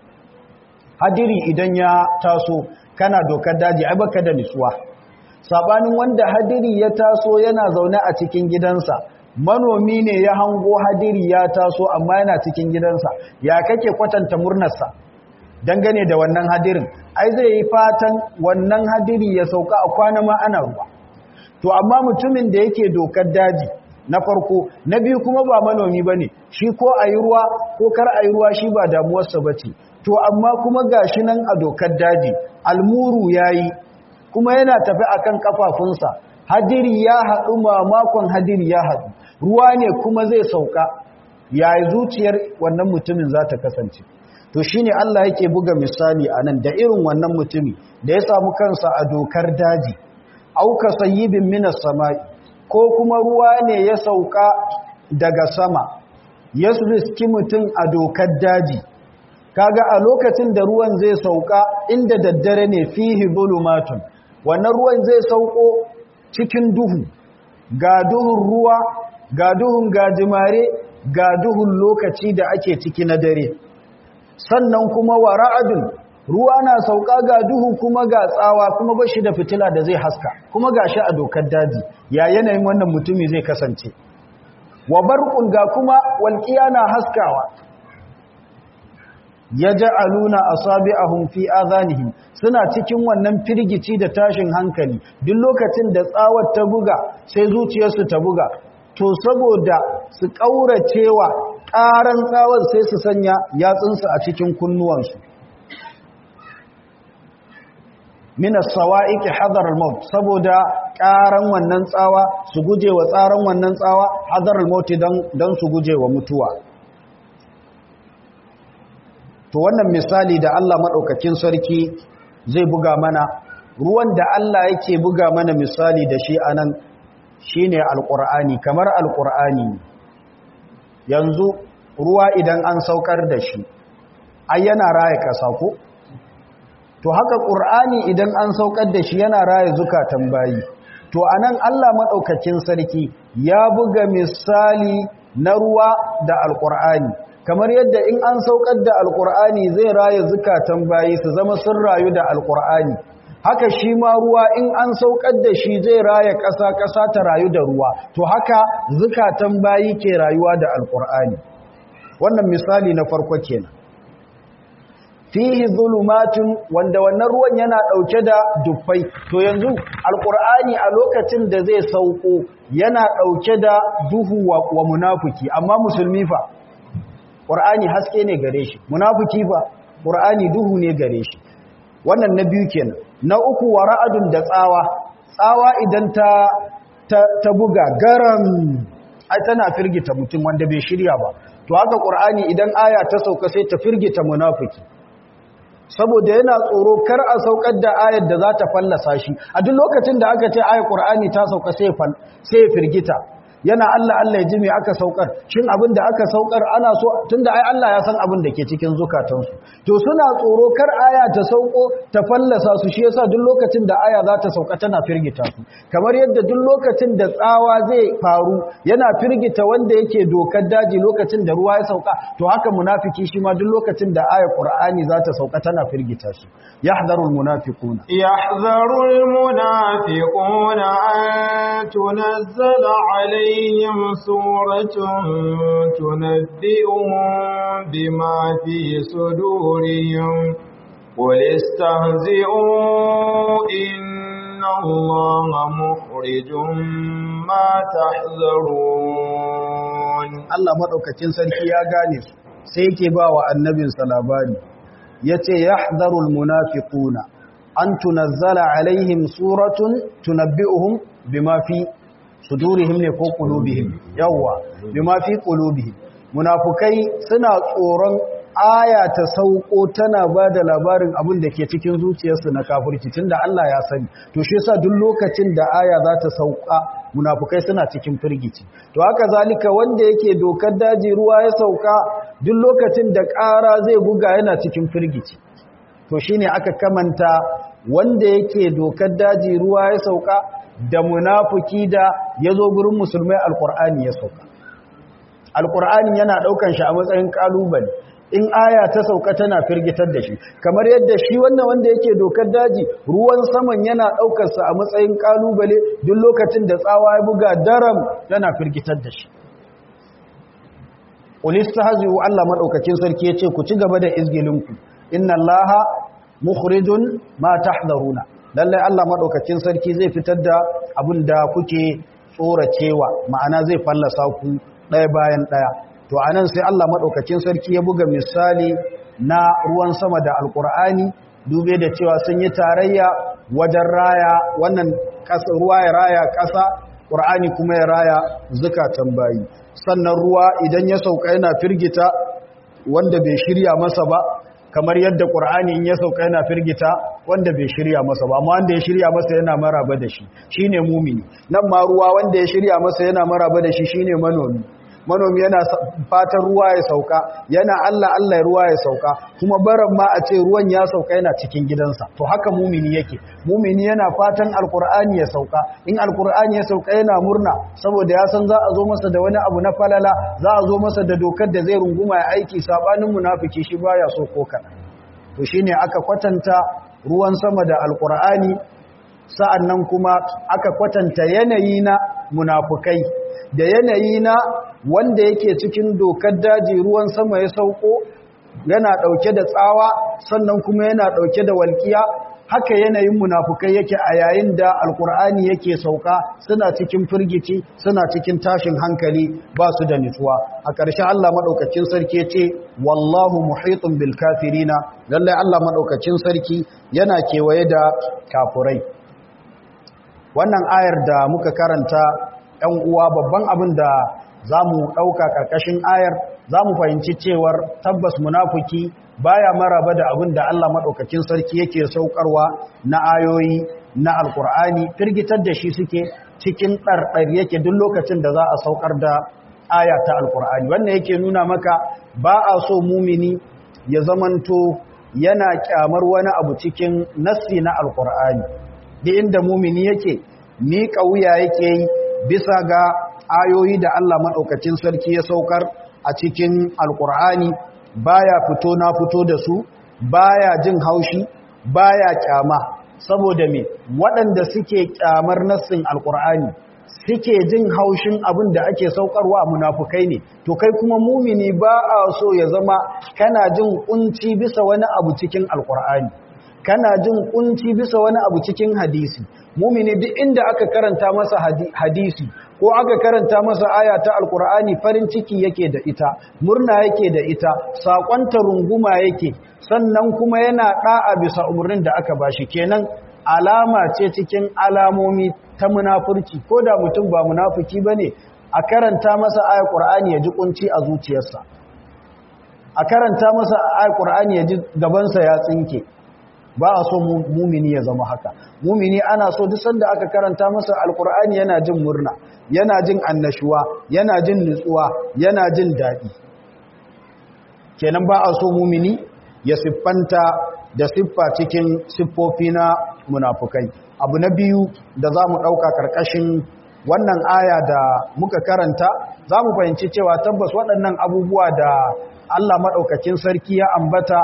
hadiri idan ya taso kana dokar daji ai baka da nutsuwa sabanin wanda hadiri ya taso yana zaune a cikin gidansa manomi ne ya hango hadiri ya taso amma yana cikin gidansa ya kake kwatanta murnarsa dangane da wannan hadirin ai zai yi fatan wannan hadiri ya sauka a kwana ma ana ruwa to amma mutumin da yake dokar daji na farko na biyu kuma ba manomi bane shi ko ayi ruwa ko kar ayi ruwa shi ba damuwarsa bace to amma kuma gashi nan a dokar daji almuru yayi kuma yana tafi akan kafafunsa hadiri ya haɗu mamakon hadiri ya haɗu ruwa ne kuma zai sauka yayi zuciyar wannan mutumin za ta kasance to shine Allah yake buga misali anan da irin wannan mutumi da ya samu kansa a dokar daji auka sayyibin minas sama'i ko kuma ruwa ne ya sauka daga sama ya riski mutum a dokar daji kaga a lokacin da ruwan zai sauka inda daddare ne fihi zulumatun wannan ruwan zai sauko cikin duhu ga duhun ruwa ga duhun gajimare ga duhun lokaci da ake ciki na dare sannan kuma wa ra'adun ruwa na sauka ga duhu kuma ga tsawa kuma bashi da fitila da zai haska kuma gashi a dokar daji ya yanayin wannan mutumi zai kasance wa barqun ga kuma walqiya na haskawa yaj'aluna asabi'ahum fi adhanihim suna cikin wannan firgici da tashin hankali duk lokacin da tsawar ta buga sai zuciyarsu ta buga to saboda su kauracewa ƙaran tsawar sai su sanya yatsunsu a cikin kunnuwansu min as-sawa'iqi hadar al-maut saboda ƙaran wannan tsawa su gujewa tsaran wannan tsawa hadar al-maut dan su gujewa mutuwa to wannan misali da Allah madaukakin sarki zai buga mana ruwan da Allah yake buga mana misali da shi anan shine alqur'ani kamar alqur'ani yanzu ruwa idan an saukar da shi ai yana raye kasa ko to haka qur'ani idan an saukar da shi yana raye zukatan bayi to anan Allah madaukakin sarki ya buga misali na ruwa da alqur'ani kamar yadda in an saukar da alqur'ani zai raye zukatan bayi su zama sun rayu da alqur'ani haka shi ma ruwa in an saukar da shi zai raye ƙasa ta rayu da ruwa to haka zukatan bayi ke rayuwa da alqur'ani wannan misali na farko kenan fihi zulumatun wanda wannan ruwan yana dauke da dufai to yanzu alqur'ani a lokacin da zai sauko yana dauke da duhu wa munafiki amma musulmi fa qur'ani haske ne gare shi munafiki fa qur'ani duhu ne gare shi wannan na biyu kenan na uku wara'adun da tsawa idan ta buga garam ai tana firgita mutum wanda bai shirya ba to haka qur'ani idan aya ta sauka sai ta firgita munafiki saboda yana tsoro kar a saukar da ayar da za ta fallasa shi a duk lokacin da aka ce ayar Qur'ani ta sauka sai ya firgita yana Allah Allah ya ji me aka saukar shin abin da aka saukar ana so tunda ai Allah ya san abin da ke cikin zukatansu to suna tsoro kar aya ta sauko ta fallasa su shi yasa duk lokacin da aya za ta sauka tana firgita su kamar yadda duk lokacin da tsawa zai faru yana firgita wanda yake dokar daji lokacin da ruwa ya sauka to haka munafiki shi ma duk lokacin da ayar Qur'ani za ta sauka tana firgita shi yahdharul munafiquna an tunazzala عليهم سورة تنبئهم بما في صدورهم قل استهزئوا إن الله مخرج ما تحذرون الله مدوكacin sarki ya gane su sai yake bawa annabinsa labari yace yahdharul munafiquna an tunazzala alaihim suratun tunabbi'uhum bima fi sudurihim ne ko qulubihim yawa bima fi qulubihim munafukai suna tsoron aya ta sauko tana bada labarin abin da ke cikin zuciyarsu na kafirci tunda Allah ya sani to shi yasa duk lokacin da aya za ta sauka munafukai suna cikin firgici to haka zalika wanda yake dokar daji ruwa ya sauka duk lokacin da ƙara zai buga yana cikin firgici to shine aka kamanta wanda yake dokar daji ruwa ya sauka da munafiki da ya zo gurin musulmai alkur'ani ya sauka alkur'ani yana daukan shi a matsayin kalubale in aya ta sauka tana firgitar da shi kamar yadda shi wannan wanda yake dokar daji ruwan saman yana daukar sa a matsayin kalubale duk lokacin da tsawa ya buga daram tana firgitar da shi ulistahzu Allah madaukakin sarki yace ku ci gaba da izgilinku inna allaha mukhrijun ma tahdharuna lallai Allah maɗaukakin sarki zai fitar da abin da kuke tsoracewa ma'ana zai fallasa ku ɗaya bayan ɗaya to a nan sai Allah maɗaukakin sarki ya buga misali na ruwan sama da alƙur'ani dube da cewa sun yi tarayya wajen raya wannan ruwa ya raya ƙasa ƙur'ani kuma ya raya zukatan bayi sannan ruwa idan ya sauka yana firgita wanda bai shirya masa ba kamar yadda ƙur'ani in ya sauka yana firgita wanda bai shirya masa ba amma wanda ya shirya masa yana maraba da shi shine mumini nan ma ruwa wanda ya shirya masa yana maraba da shi shine manomi yana fatan ruwa ya sauka yana Allah Allah ruwa ya sauka kuma baran ma a ce ruwan ya sauka yana cikin gidansa to haka mumini yake mumini yana fatan alqur'ani ya sauka in alqur'ani ya sauka yana murna saboda ya san za a zo masa da wani abu na falala za a zo masa da dokar da zai runguma ya aiki sabanin munafiki shi baya so ko kana to shine aka kwatanta ruwan sama da alqur'ani sa'annan kuma aka kwatanta yanayi na munafukai da yanayi na wanda yake cikin dokar daji ruwan sama ya sauko yana ɗauke da tsawa sannan kuma yana ɗauke da walƙiya haka yanayin munafukai yake a yayin da alkur'ani yake sauka suna cikin firgici suna cikin tashin hankali ba su da nutsuwa a ƙarshe Allah maɗaukacin sarki ce wallahu muhitun bil kafirina lallai Allah maɗaukacin sarki yana kewaye da kafurai wannan ayar da muka karanta ɗan uwa babban abin da za mu ɗauka ƙarƙashin ayar za mu fahimci cewar tabbas munafuki baya maraba da abin da Allah maɗaukacin sarki yake saukarwa na ayoyi na alkur'ani firgitar da shi suke cikin ɗarɗar yake duk lokacin da za a saukar da aya ta alkur'ani wannan yake nuna maka ba a so mumini ya zamanto yana kyamar wani abu cikin nassi na alkur'ani da inda mumini yake miƙa wuya yake yi bisa ga ayoyi da Allah maɗaukacin sarki ya saukar a cikin alkur'ani, baya fito na fito da su, baya jin haushi, baya kyama. Saboda me waɗanda suke kyamar nassin alkur'ani suke jin haushin abin da ake saukarwa munafukai ne, to kai kuma mumini ba a so ya zama kana jin kunci bisa wani abu cikin alkur'ani, kana jin kunci bisa wani abu cikin hadisi. Mumini duk inda aka karanta masa hadisi ko aka karanta masa aya ta alkur'ani farin ciki yake da ita, murna yake da ita, sakonta runguma yake, sannan kuma yana da'a bisa umurnin da aka bashi. Kenan alama ce cikin alamomi ta munafurci, ko da mutum ba munafiki bane, a karanta masa ayar qur'ani ya ji kunci a zuciyarsa, a karanta masa ayar qur'ani ya ji gabansa ya tsinke. Ba a so mumini ya zama haka. Mumini ana so duk sanda aka karanta masa alqur'ani yana jin murna, yana jin annashuwa, yana jin nutsuwa, yana jin daɗi. Kenan ba a so mumini ya siffanta da siffa cikin siffofi na munafukai. Abu na biyu da za mu ɗauka ƙarƙashin wannan aya da muka karanta, za mu fahimci cewa tabbas waɗannan abubuwa da Allah maɗaukakin sarki ya ambata,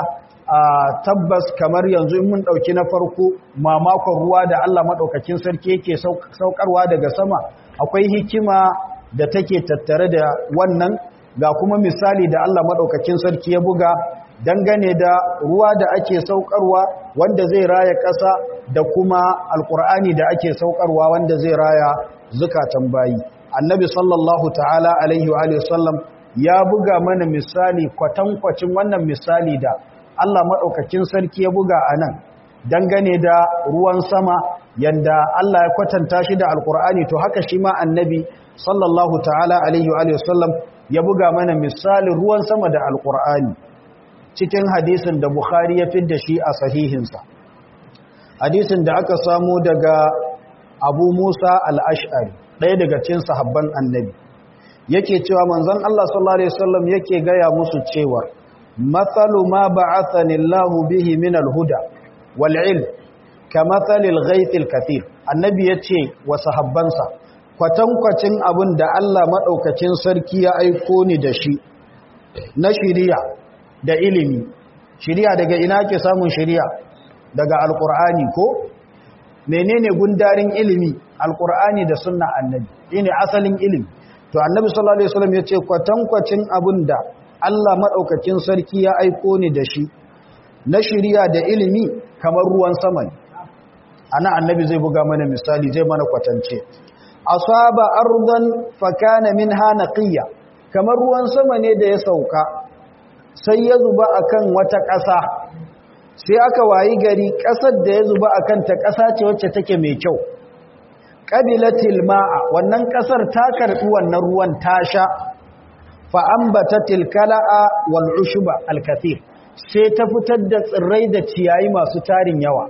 tabbas kamar yanzu in mun ɗauki na farko mamakon ruwa da Allah maɗaukakin sarki yake saukarwa daga sama, akwai hikima da take tattare da wannan. Ga kuma misali da Allah maɗaukakin sarki ya buga dangane da ruwa da ake saukarwa wanda zai raya ƙasa da kuma alƙur'ani da ake saukarwa wanda zai raya zukatan bayi. Annabi sallallahu ta'ala alaihi wa sallam ya buga mana misali kwatankwacin wannan misali da Allah maɗaukakin sarki ya buga a nan dangane da ruwan sama, yanda Allah ya kwatanta shi da alƙur'ani, to haka shi ma annabi sallallahu ta'ala alaihi wa sallam ya buga mana misalin ruwan sama da alƙur'ani cikin hadisin da Bukhari ya fidda shi a sahihinsa. Hadisin da aka samu daga Abu Musa al-Ash'ari, ɗaya daga cikin sahabban annabi, yake cewa manzon Allah sallallahu alaihi wasallam yake gaya musu cewa mathalu ma ba'athani Allah bihi min al-huda wal ilm kamathalil ghaythil kathir. Annabi yace wa sahabbansa, kwatankwacin abin da Allah madaukakin sarki ya aiko ni da shi na shiriya da ilimi. Shiriya daga ina ke samun shiriya? Daga alqur'ani ko? Menene gundarin ilimi? Alqur'ani da sunna annabi shine asalin ilimi. To annabi sallallahu alaihi wasallam yace kwatankwacin abin da Allah maɗaukakin sarki ya aiko ni da shi na shiriya da ilimi kamar ruwan sama ne. Ana annabi zai buga mana misali, zai mana kwatance. Asaba ardan fakana minha naqiya, kamar ruwan sama ne da ya sauka sai ya zuba akan wata ƙasa, sai aka wayi gari ƙasar da ya zuba akan ta ƙasa ce wacce take mai kyau. Qabilatil ma'a, wannan ƙasar ta karɓi wannan ruwan ta sha. Fa'ambatatil kala'a wal ushuba al-kathir, sai ta fitar da tsirrai da ciyayi masu tarin yawa.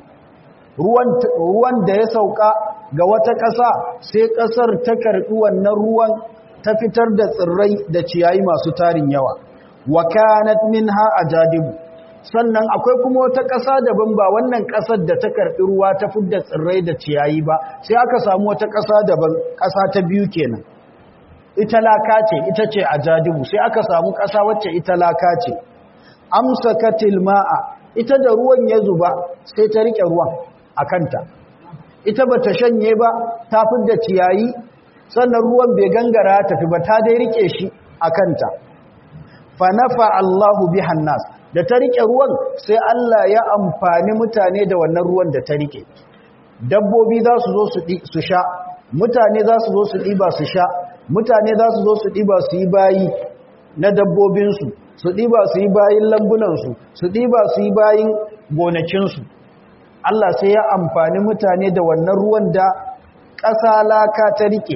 Ruwan da ya sauka ga wata ƙasa, sai ƙasar ta karɓi wannan ruwan ta fitar da tsirrai da ciyayi masu tarin yawa. Wa kanat minha ajadibu, sannan akwai kuma wata ƙasa daban ba wannan ƙasar da ta karɓi ruwa ta fitar da tsirrai da ciyayi ba, sai aka samu wata ƙasa daban, ƙasa ta biyu kenan. Ita laka ce, ita ce a jadibu, sai aka samu ƙasa wacce ita laka ce. Amsakatil ma'a, ita da ruwan ya zuba sai ta riƙe ruwan a kanta. Ita ba ta shanye ba, ta fidda ciyayi, sannan ruwan bai gangara tafi ba, ta dai riƙe shi a kanta. Fa nafa Allahu bihan nas, da ta riƙe ruwan sai Allah ya amfani mutane da wannan ruwan da ta riƙe. Dabbobi za su zo su sha, mutane za su zo su ɗiba su sha, mutane za su zo su ɗiba su yi bayi na dabbobinsu, su ɗiba su yi bayin lambunansu, su ɗiba su yi bayin gonakinsu. Allah sai ya amfani mutane da wannan ruwan da ƙasa laka ta riƙe.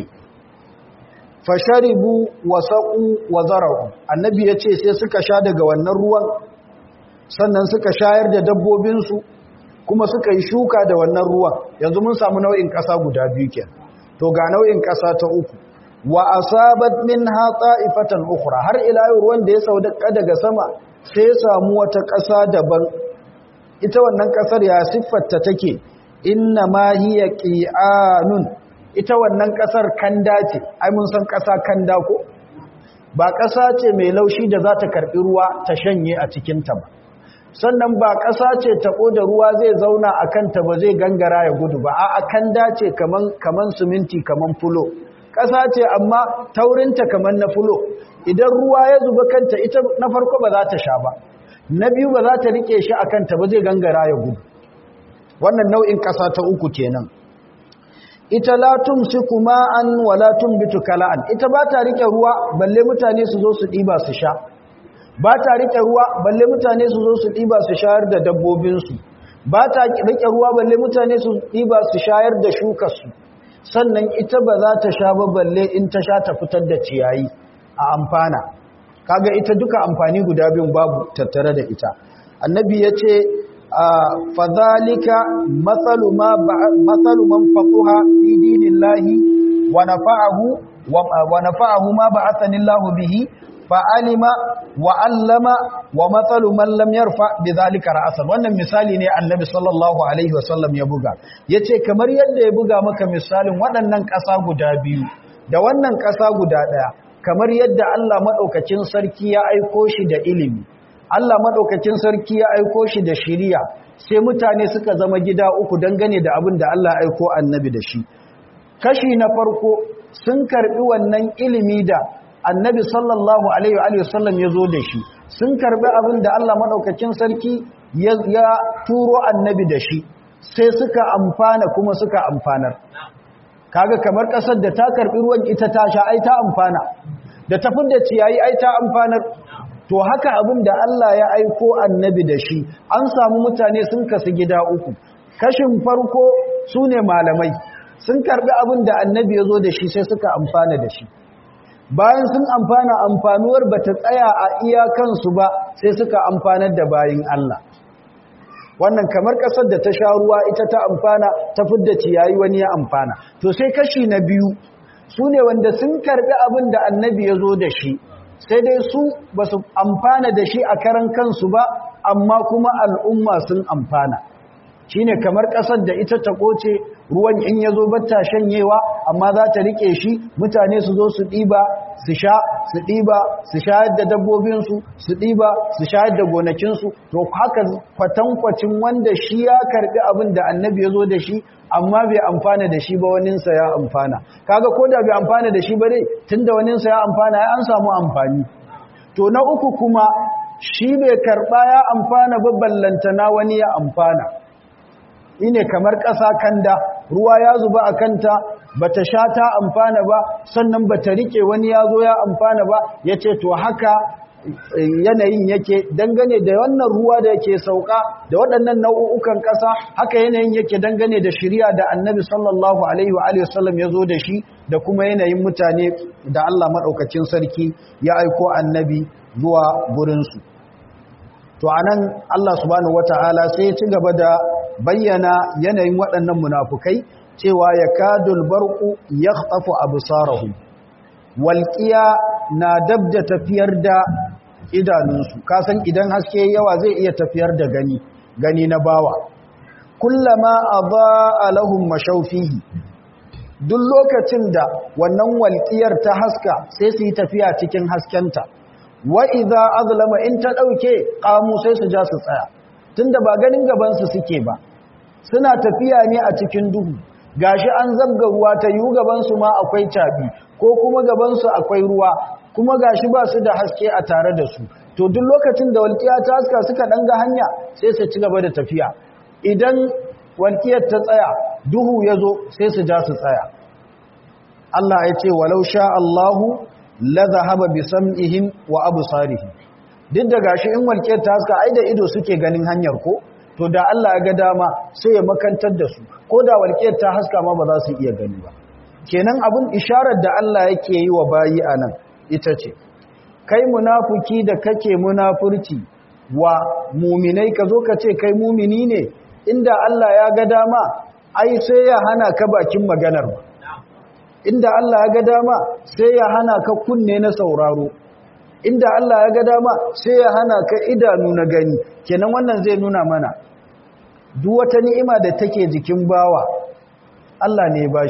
Fasharibu wa saƙu wa zarahu, annabi ya ce sai suka sha daga wannan ruwan, sannan suka shayar da dabbobinsu, kuma suka yi shuka da wannan ruwan. Yanzu mun samu nau'in ƙasa guda biyu kenan. To ga nau'in ƙasa ta uku. Wa asabat minha ta'ifatan ukhra, har ila yau ruwan da ya sauka daga sama sai ya samu wata ƙasa daban. Ita wannan ƙasar ya siffarta take, inna ma hiya qi'anun ita wannan ƙasar kanda ce, ai mun san ƙasa kanda ko? Ba ƙasa ce mai laushi da za ta karɓi ruwa ta shanye a cikinta ba. Sannan ba ƙasa ce taɓo da ruwa zai zauna a kanta ba zai gangara ya gudu ba, a kanda ce kaman siminti kaman fulo. Ƙasa ce amma taurinta kaman na fulo. Idan ruwa ya zuba kanta ita na farko ba za ta sha ba. Na biyu ba za ta riƙe shi a kanta ba zai gangara ya gudu. Wannan nau'in ƙasa ta uku kenan. Ita la tumsiku ma'an wa la tumbitu kala'an. Ita ba ta rike ruwa balle mutane su zo su diba su sha. Ba ta rike ruwa balle mutane su zo su diba su shayar da dabbobin su. Ba ta rike ruwa balle mutane su diba su shayar da shukar su. Sannan ita ba za ta sha ba balle in ta sha ta fitar da ciyayi a amfana. Kaga ita duka amfani guda biyun babu tattare da ita. Annabi yace fadhalika mathalu man faqaha fi dinillahi wa nafa'ahu ma ba'athani Allahu bihi fa'alima wa 'allama wa mathalu man lam yarfa bidhalika ra'san. Wannan misali ne Annabi sallallahu alaihi wasallam ya buga, yace kamar yadda ya buga maka misalin waɗannan ƙasa guda biyu da wannan ƙasa guda ɗaya, kamar yadda Allah madaukakin sarki ya aiko shi da ilimi, Allah maɗaukakin sarki ya aiko shi da shiriya, sai mutane suka zama gida uku dangane da abin da Allah aiko annabi da shi. Kashi na farko sun karɓi wannan ilimi da annabi sallallahu alaihi wa sallam ya zo da shi, sun karɓi abin da Allah maɗaukakin sarki ya turo annabi da shi, sai suka amfana kuma suka amfanar. Kaga kamar ƙasar da ta karɓi ruwan ita ta sha ai ta amfana, da ta fidda ciyayi ai ta amfanar. To haka abin da Allah ya aiko annabi da shi, an samu mutane sun kasu gida uku. Kashin farko su ne malamai, sun karbi abin da annabi ya zo da shi sai suka amfana da shi. Bayan sun amfana, amfanuwar ba ta tsaya a iyakansu ba sai suka amfanar da bayin Allah. Wannan kamar ƙasar da ta sha ruwa ita ta amfana, ta fidda ciyayi wani ya amfana. To sai kashi na biyu, su ne wanda sun karbi abin da annabi ya zo da shi, sai dai su ba su amfana da shi a karan kansu ba, amma kuma al'umma sun amfana. Shi ne kamar ƙasar da ita ta ƙoce, ruwan in ya zo batta shanyewa, amma za ta riƙe shi, mutane su zo su ɗiba, su sha, su ɗiba, su shayar da dabbobinsu, su ɗiba, su shayar da gonakinsu. To haka kwatankwacin wanda shi ya karɓi abin da annabi ya zo da shi, amma bai amfana da shi ba, waninsa ya amfana. Kaga ko da bai amfana da shi ba dai, tunda waninsa ya amfana ya an samu amfani. To na uku kuma shi bai karɓa ya amfana ba, ballantana wani ya amfana. Ine kamar ƙasa kanda, ruwa ya zuba a kanta, bata sha ta amfana ba, sannan bata rike wani ya zo ya amfana ba. Yace to haka yanayin yake dangane da wannan ruwa da yake sauka da waɗannan nau'ukan ƙasa, haka yanayin yake dangane da shari'a da annabi sallallahu alaihi wa alihi wasallam ya zo da shi, da kuma yanayin mutane da Allah maɗaukacin sarki ya aiko annabi zuwa gurinsu. To anan Allah subhanahu wata'ala sai ya ci gaba da bayyana yanayin waɗannan munafukai cewa yakadul barqu yakhtafu absarahum, walqiya na dabda tafiyar da idanunsu. Kasan idan haske yawa zai iya tafiyar da gani na bawa. Kullama adaa lahum mashawfihi, duk lokacin da wannan walqiyar ta haska sai su yi tafiya cikin haskenta. Wa idza azlama, in ta dauke qamu sai su ja su tsaya, tunda ba ganin gaban su suke ba, suna tafiya ne a cikin duhu. Gashi an zabga ruwa, ta yi gaban su ma akwai cabi, ko kuma gaban su akwai ruwa, kuma gashi ba su da haske a tare da su. To duk lokacin da walƙiya ta haska suka danga hanya sai su ci gaba da tafiya. Idan walƙiyar ta tsaya, duhu ya zo sai su ja su tsaya. Allah ya ce walau sha Allahu la zahaba bi sam'ihim wa absarihim. Duk da gashi in walƙiyar ta haska ai da ido suke ganin hanyar ko, to da Allah ya ga dama sai ya makantar da su, ko da walƙiyar ta haska ma ba za su iya gani ba. Kenan abin isharar da Allah yake yi wa bayi anan ita ce, kai munafiki da kake munafurci wa muminai ka zo ka ce kai mumini ne, inda Allah ya ga dama ai sai ya hana ka bakin maganar ba, inda Allah ya ga dama sai ya hana ka kunne na sauraro, inda Allah ya ga dama sai ya hana ka idanu na gani. Kenan wannan zai nuna mana duk wata ni'ima da take jikin bawa Allah ne ya bashi.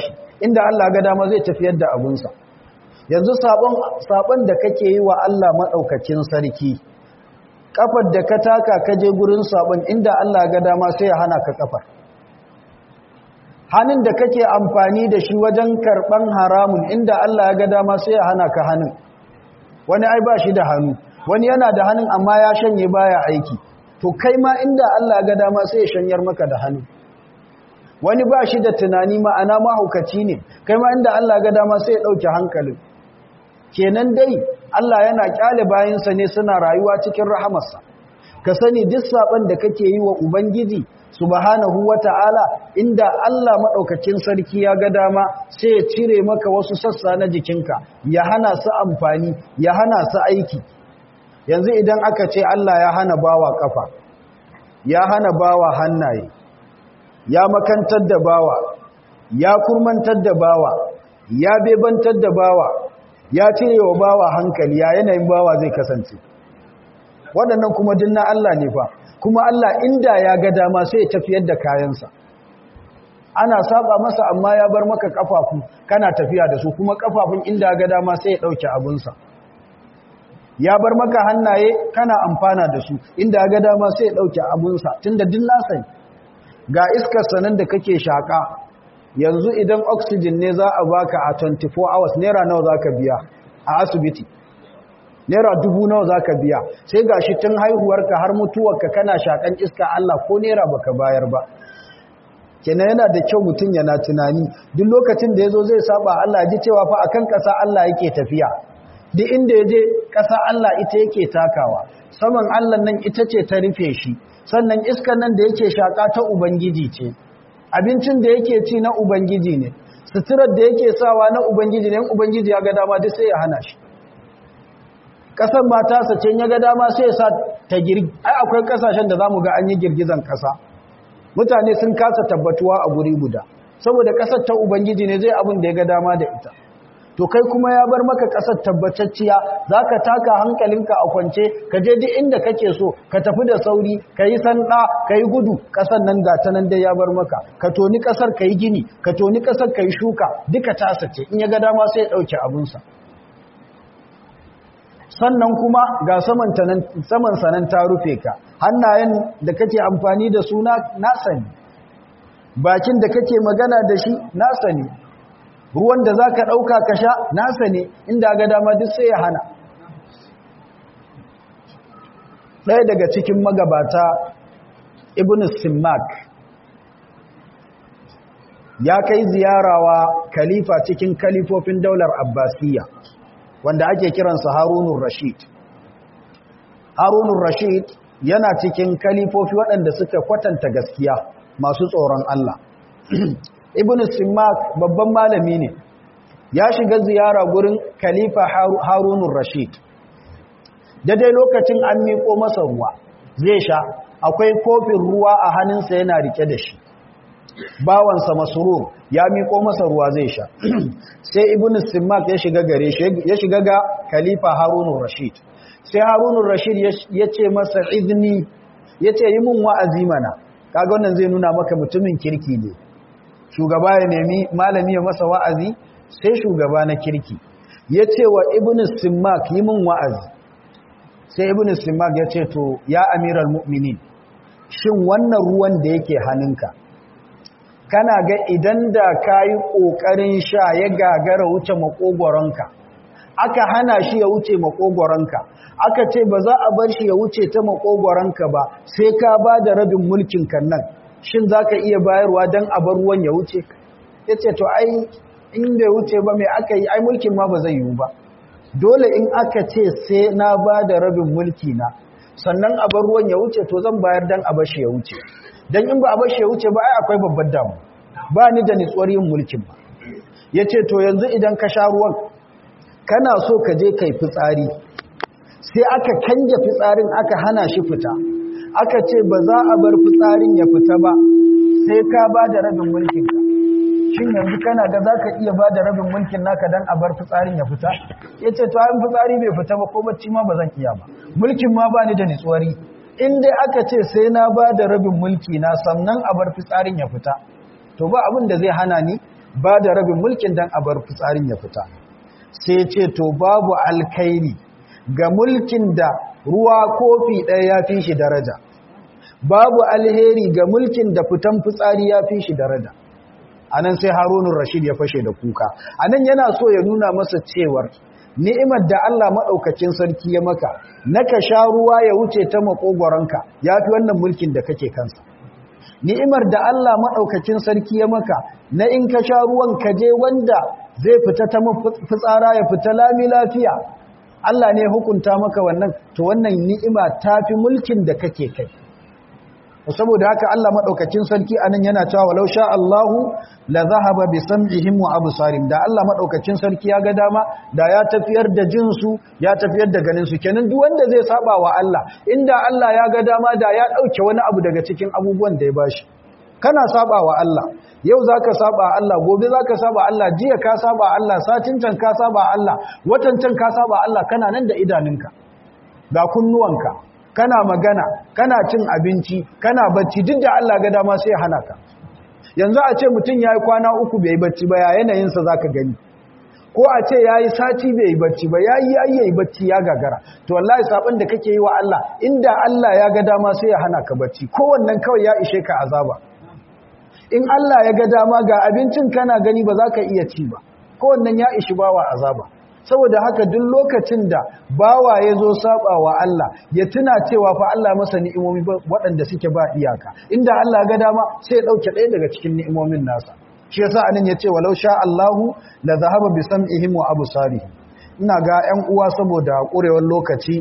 inda Allah ga dama zai tafiyar da abunsa. Yanzu sabon da kake yi wa Allah maɗaukacin sarki, kafar da ka taka ka je gurin sabon inda Allah ga dama sai ya hana ka kafar. Hannun da kake amfani da shi wajen karɓan haramun inda Allah ya ga dama sai ya hana ka hannun. Wani ai ba shi da hannu, wani yana da hannun amma ya shanye baya aiki. To kai ma inda Allah ya ga dama sai ya shanyar maka da hannu. Wani ba shi da tunani ma'ana mahaukaci ne, kai ma inda Allah ya ga dama sai ya ɗauke hankalin. Kenan dai Allah yana kyale bayansa ne suna rayuwa cikin rahamarsa. Ka sani duk saban da kake yi wa Ubangiji subhanahu wata'ala inda Allah maɗaukacin sarki ya ga dama sai ya cire maka wasu sassa na jikinka, ya hana su amfani, ya hana su aiki. Yanzu idan aka ce Allah ya hana bawa kafa, ya hana bawa hannaye, ya makantar da bawa, ya kurmantar da bawa, ya bebantar da bawa, ya cire wa bawa hankali, ya yanayin bawa zai kasance. Waɗannan kuma dinna Allah ne fa, kuma Allah inda ya ga dama sai ya tafiyar da kayansa. Ana saba masa amma ya bar maka kafafu kana tafiya da su, kuma kafafun inda ya ga dama sai ya ɗauke abunsa. Ya bar maka hannaye kana amfana da su, inda ya ga dama sai ya ɗauke abunsa, tunda din nasa ne. Ga iskar sanan da kake shaƙa, yanzu idan oxygen ne za a baka a 24 hours naira nawa za ka biya a asibiti. Naira 1000 nawa za ka biya, sai ga shi tun haihuwarka har mutuwarka kana shaƙan iska Allah ko naira baka bayar ba. Kenan yana da kyau mutum yana tunani duk lokacin da ya zo zai saba Allah ji cewa fa akan ƙasa Allah yake tafiya. Duk inda ya je ƙasa Allah ita yake takawa, saman Allah nan ita ce ta rufe shi, sannan iskar nan da yake shaƙa ta Ubangiji ce, abincin da yake ci na Ubangiji ne, suturar da yake sawa na Ubangiji ne, Ubangiji ya ga dama duk sai ya hana shi. Ƙasar mata sace ya ga dama sai ya sa ta ai akwai ƙasashen da zamu ga an yi girgizan ƙasa, mutane sun kasa tabbatuwa a guri guda, saboda ƙasar ta Ubangiji ne zai abin da ya ga dama da ita. To kai kuma ya bar maka ƙasar tabbatacciya, za ka taka hankalinka a kwance, ka je duk inda kake so, ka tafi da sauri, ka yi sanda, ka yi gudu, ƙasar nan ga ta nan dai ya bar maka, ka toni ƙasar ka yi gini, ka toni ƙasar ka yi shuka, duka tasa ce, in ya ga dama sai ya ɗauke abinsa. Sannan kuma ga saman sanan ta rufe ka, hannayen da kake amfani da su nasa ne, bakin da kake magana da shi nasa ne, ruwan da za ka ɗauka ka sha nasa ne, inda ga dama duk sai ya hana. Ɗaya daga cikin magabata Ibn Simmak ya kai ziyarawa khalifa cikin kalifofin daular Abbasiyya wanda ake kiransa Harunur Rashid. Harunur Rashid yana cikin kalifofi waɗanda suka kwatanta gaskiya, masu tsoron Allah. Ibn Simmak babban malami ne, ya shiga ziyara gurin Khalifa Harunur Rashid. Daidai lokacin an miƙo masa ruwa, zai sha, akwai kofin ruwa a hannunsa yana rike da shi. Bawansa Masrur ya miƙo masa ruwa zai sha. Sai Ibn Simmak ya shiga gare shi, ya shiga ga Khalifa Harunur Rashid. Sai Harunur Rashid ya ce masa izini, ya ce yi mun wa'azi mana, kaga wannan zai nuna maka mutumin kirki ne. Shugaba ya nemi malami ya masa wa'azi, sai shugaba na kirki ya ce wa Ibn Simmak yi min wa'azi. Sai Ibn Simmak ya ce to ya amiral mu'minin, shin wannan ruwan da yake hannunka kana ga idan da ka yi ƙoƙarin sha ya gagara wuce maƙogwaronka, aka hana shi ya wuce maƙogwaronka, aka ce ba za a bar shi ya wuce ta maƙogwaronka ba sai ka ba da rabin mulkin kan nan, shin za ka iya bayarwa don a bar ruwan ya wuce? Ya ce to ai in bai wuce ba mai aka yi, ai mulkin ma ba zai yiwu ba, dole in aka ce sai na ba da rabin mulki na sannan a bar ruwan ya wuce, to zan bayar don a bar shi ya wuce. Don in ba a bar shi ya wuce ba ai akwai babbar damu, ba ni da nitsuwar yin mulkin ba. Ya ce to yanzu idan ka sha ruwan kana so ka je kai fitsari, sai aka canja fitsarin aka hana shi fita, aka ce ba za a bar fitsarin ya fita ba sai ka ba da rabin mulkinka. Shin yanzu kana da za ka iya ba da rabin mulkin naka don a bar fitsarin ya fita? Ya ce to an fitsari bai fita ba ko bacci ma ba zan iya ba, mulkin ma ba ni da nitsuwari. In dai aka ce sai na ba da rabin mulki na sannan a bar fitsarin ya fita, to ba abin da zai hana ni ba da rabin mulkin dan a bar fitsarin ya fita sai ce to babu alkhairi ga mulkin da ruwa kofi ɗaya ya fi shi daraja babu alheri ga mulkin da fitan fitsari ya fi shi daraja anan sai Harunur Rashid ya fashe da kuka anan yana so ya nuna masa cewar ni'imar da Allah madaukakin sarki ya maka naka sha ruwa ya wuce ta makogoranka yafi wannan mulkin da kake kansa ni'imar da Allah madaukakin sarki ya maka na in ka sha ruwan ka je wanda zai fita ta fitsara ya fita lami lafiya Allah ne hukunta maka wannan to wannan ni'ima tafi mulkin da kake kai saboda haka Allah madaukakin sarki anan yana cewa walau sha Allahu la zahaba bi sam'ihim wa absarihim da Allah madaukakin sarki ya ga dama da ya tafiyar da jinsu ya tafiyar da ganin su kenan duk wanda zai saba wa Allah inda Allah ya ga dama da ya dauke wani abu daga cikin abubuwan da ya bashi kana saba wa Allah yau zaka saba Allah gobe zaka saba Allah jiya ka saba Allah satin can ka saba Allah watan can ka saba Allah kana nan da idanunka ga kunnuwanka kana magana kana cin abinci kana bacci duk da Allah ga dama sai ya hana ka yanzu a ce mutum yayi kwana 3 bai bacci ba ya yanayin sa zaka gani ko a ce yayi sati bai bacci ba yayi bacci ya gagara to wallahi sabon da kake yi wa Allah inda Allah ya ga dama sai ya hana ka bacci ko wannan kawai ya ishe ka azaba in Allah ya ga dama ga abincin kana gani ba za ka iya ci ba ko wannan ya ishi bawa azaba saboda haka duk lokacin da bawa ya zo saba wa Allah ya tuna cewa fa Allah masa ni'imomi waɗanda suke ba iyaka inda Allah ga dama sai ya dauke ɗaya daga cikin ni'imomin nasa shi yasa anan yace walau sha Allahu la zahaba bi sam'ihim wa absarihim ina ga ƴan uwa saboda ƙurewar lokaci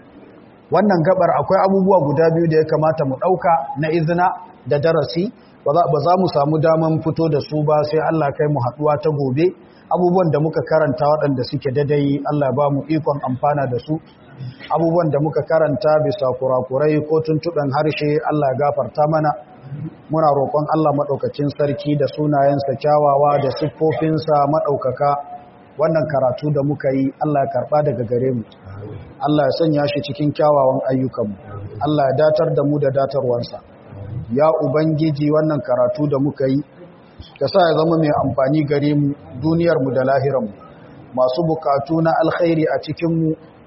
wannan gabar akwai abubuwa guda biyu da ya kamata mu dauka na izina da darasi ba za mu samu daman fito da su ba sai Allah kai mu haduwa ta gobe abubuwan da muka karanta waɗanda suke dadai Allah ba mu ikon amfana da su abubuwan da muka karanta bisa kurakurai ko tuntuɓen harshe Allah ya gafarta mana muna roƙon Allah maɗaukacin sarki da sunayensa kyawawa da siffofinsa maɗaukaka wannan karatu da muka yi Allah ya karɓa daga gare mu Allah ya sanya shi cikin kyawawan ayyukanmu Allah ya datar da mu da datarwansa ya ubangiji wannan karatu da muka yi ka sa ya zama mai amfani gare mu duniyarmu da lahiranmu masu bukatu na alkhairi a cikinmu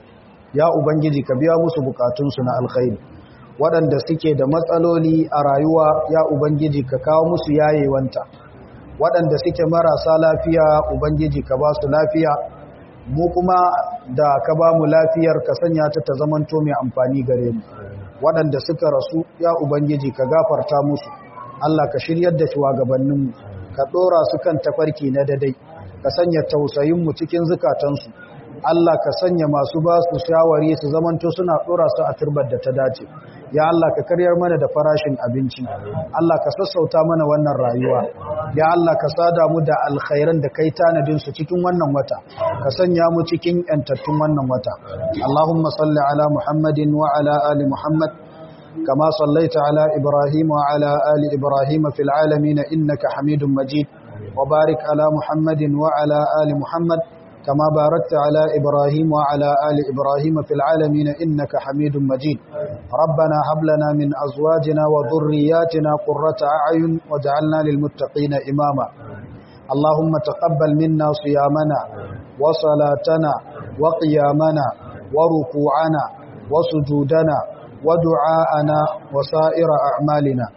ya ubangiji ka biya musu bukatunsu na alkhairi waɗanda suke da matsaloli a rayuwa ya ubangiji ka kawo musu yayewanta waɗanda suke marasa lafiya ubangiji ka ba su lafiya mu kuma da ka ba mu lafiyar ka sanya ta zamanto mai amfani gare mu waɗanda suka rasu ya ubangiji ka gafarta musu Allah ka shiryar da shugabanninmu ka ɗora su kan tafarki na dadai ka sanya tausayinmu cikin zukatansu Allah ka sanya masu ba su shawari su zamanto suna ɗora su a turbar da ta dace ya Allah ka karyar mana da farashin abinci Allah ka sassauta mana wannan rayuwa ya Allah ka sada mu da alkhairan da kai tanadin su cikin wannan wata ka sanya mu cikin yantattun wannan wata Allahumma salli ala Muhammadin wa ala ali Muhammad كما صليت على إبراهيم وعلى آل إبراهيم في العالمين إنك حميد مجيد وبارك على محمد وعلى آل محمد كما باركت على إبراهيم وعلى آل إبراهيم في العالمين إنك حميد مجيد ربنا هب لنا من أزواجنا وذرياتنا قرة أعين واجعلنا للمتقين إماما اللهم تقبل منا صيامنا وصلاتنا وقيامنا وركوعنا وسجودنا ودعاءنا وسائر أعمالنا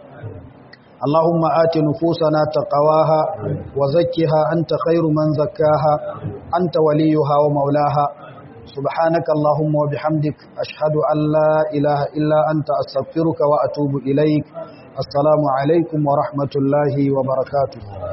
اللهم آت نفوسنا تقواها وزكها أنت خير من زكاها أنت وليها ومولاها سبحانك اللهم وبحمدك أشهد أن لا إله إلا أنت أستغفرك وأتوب إليك السلام عليكم ورحمة الله وبركاته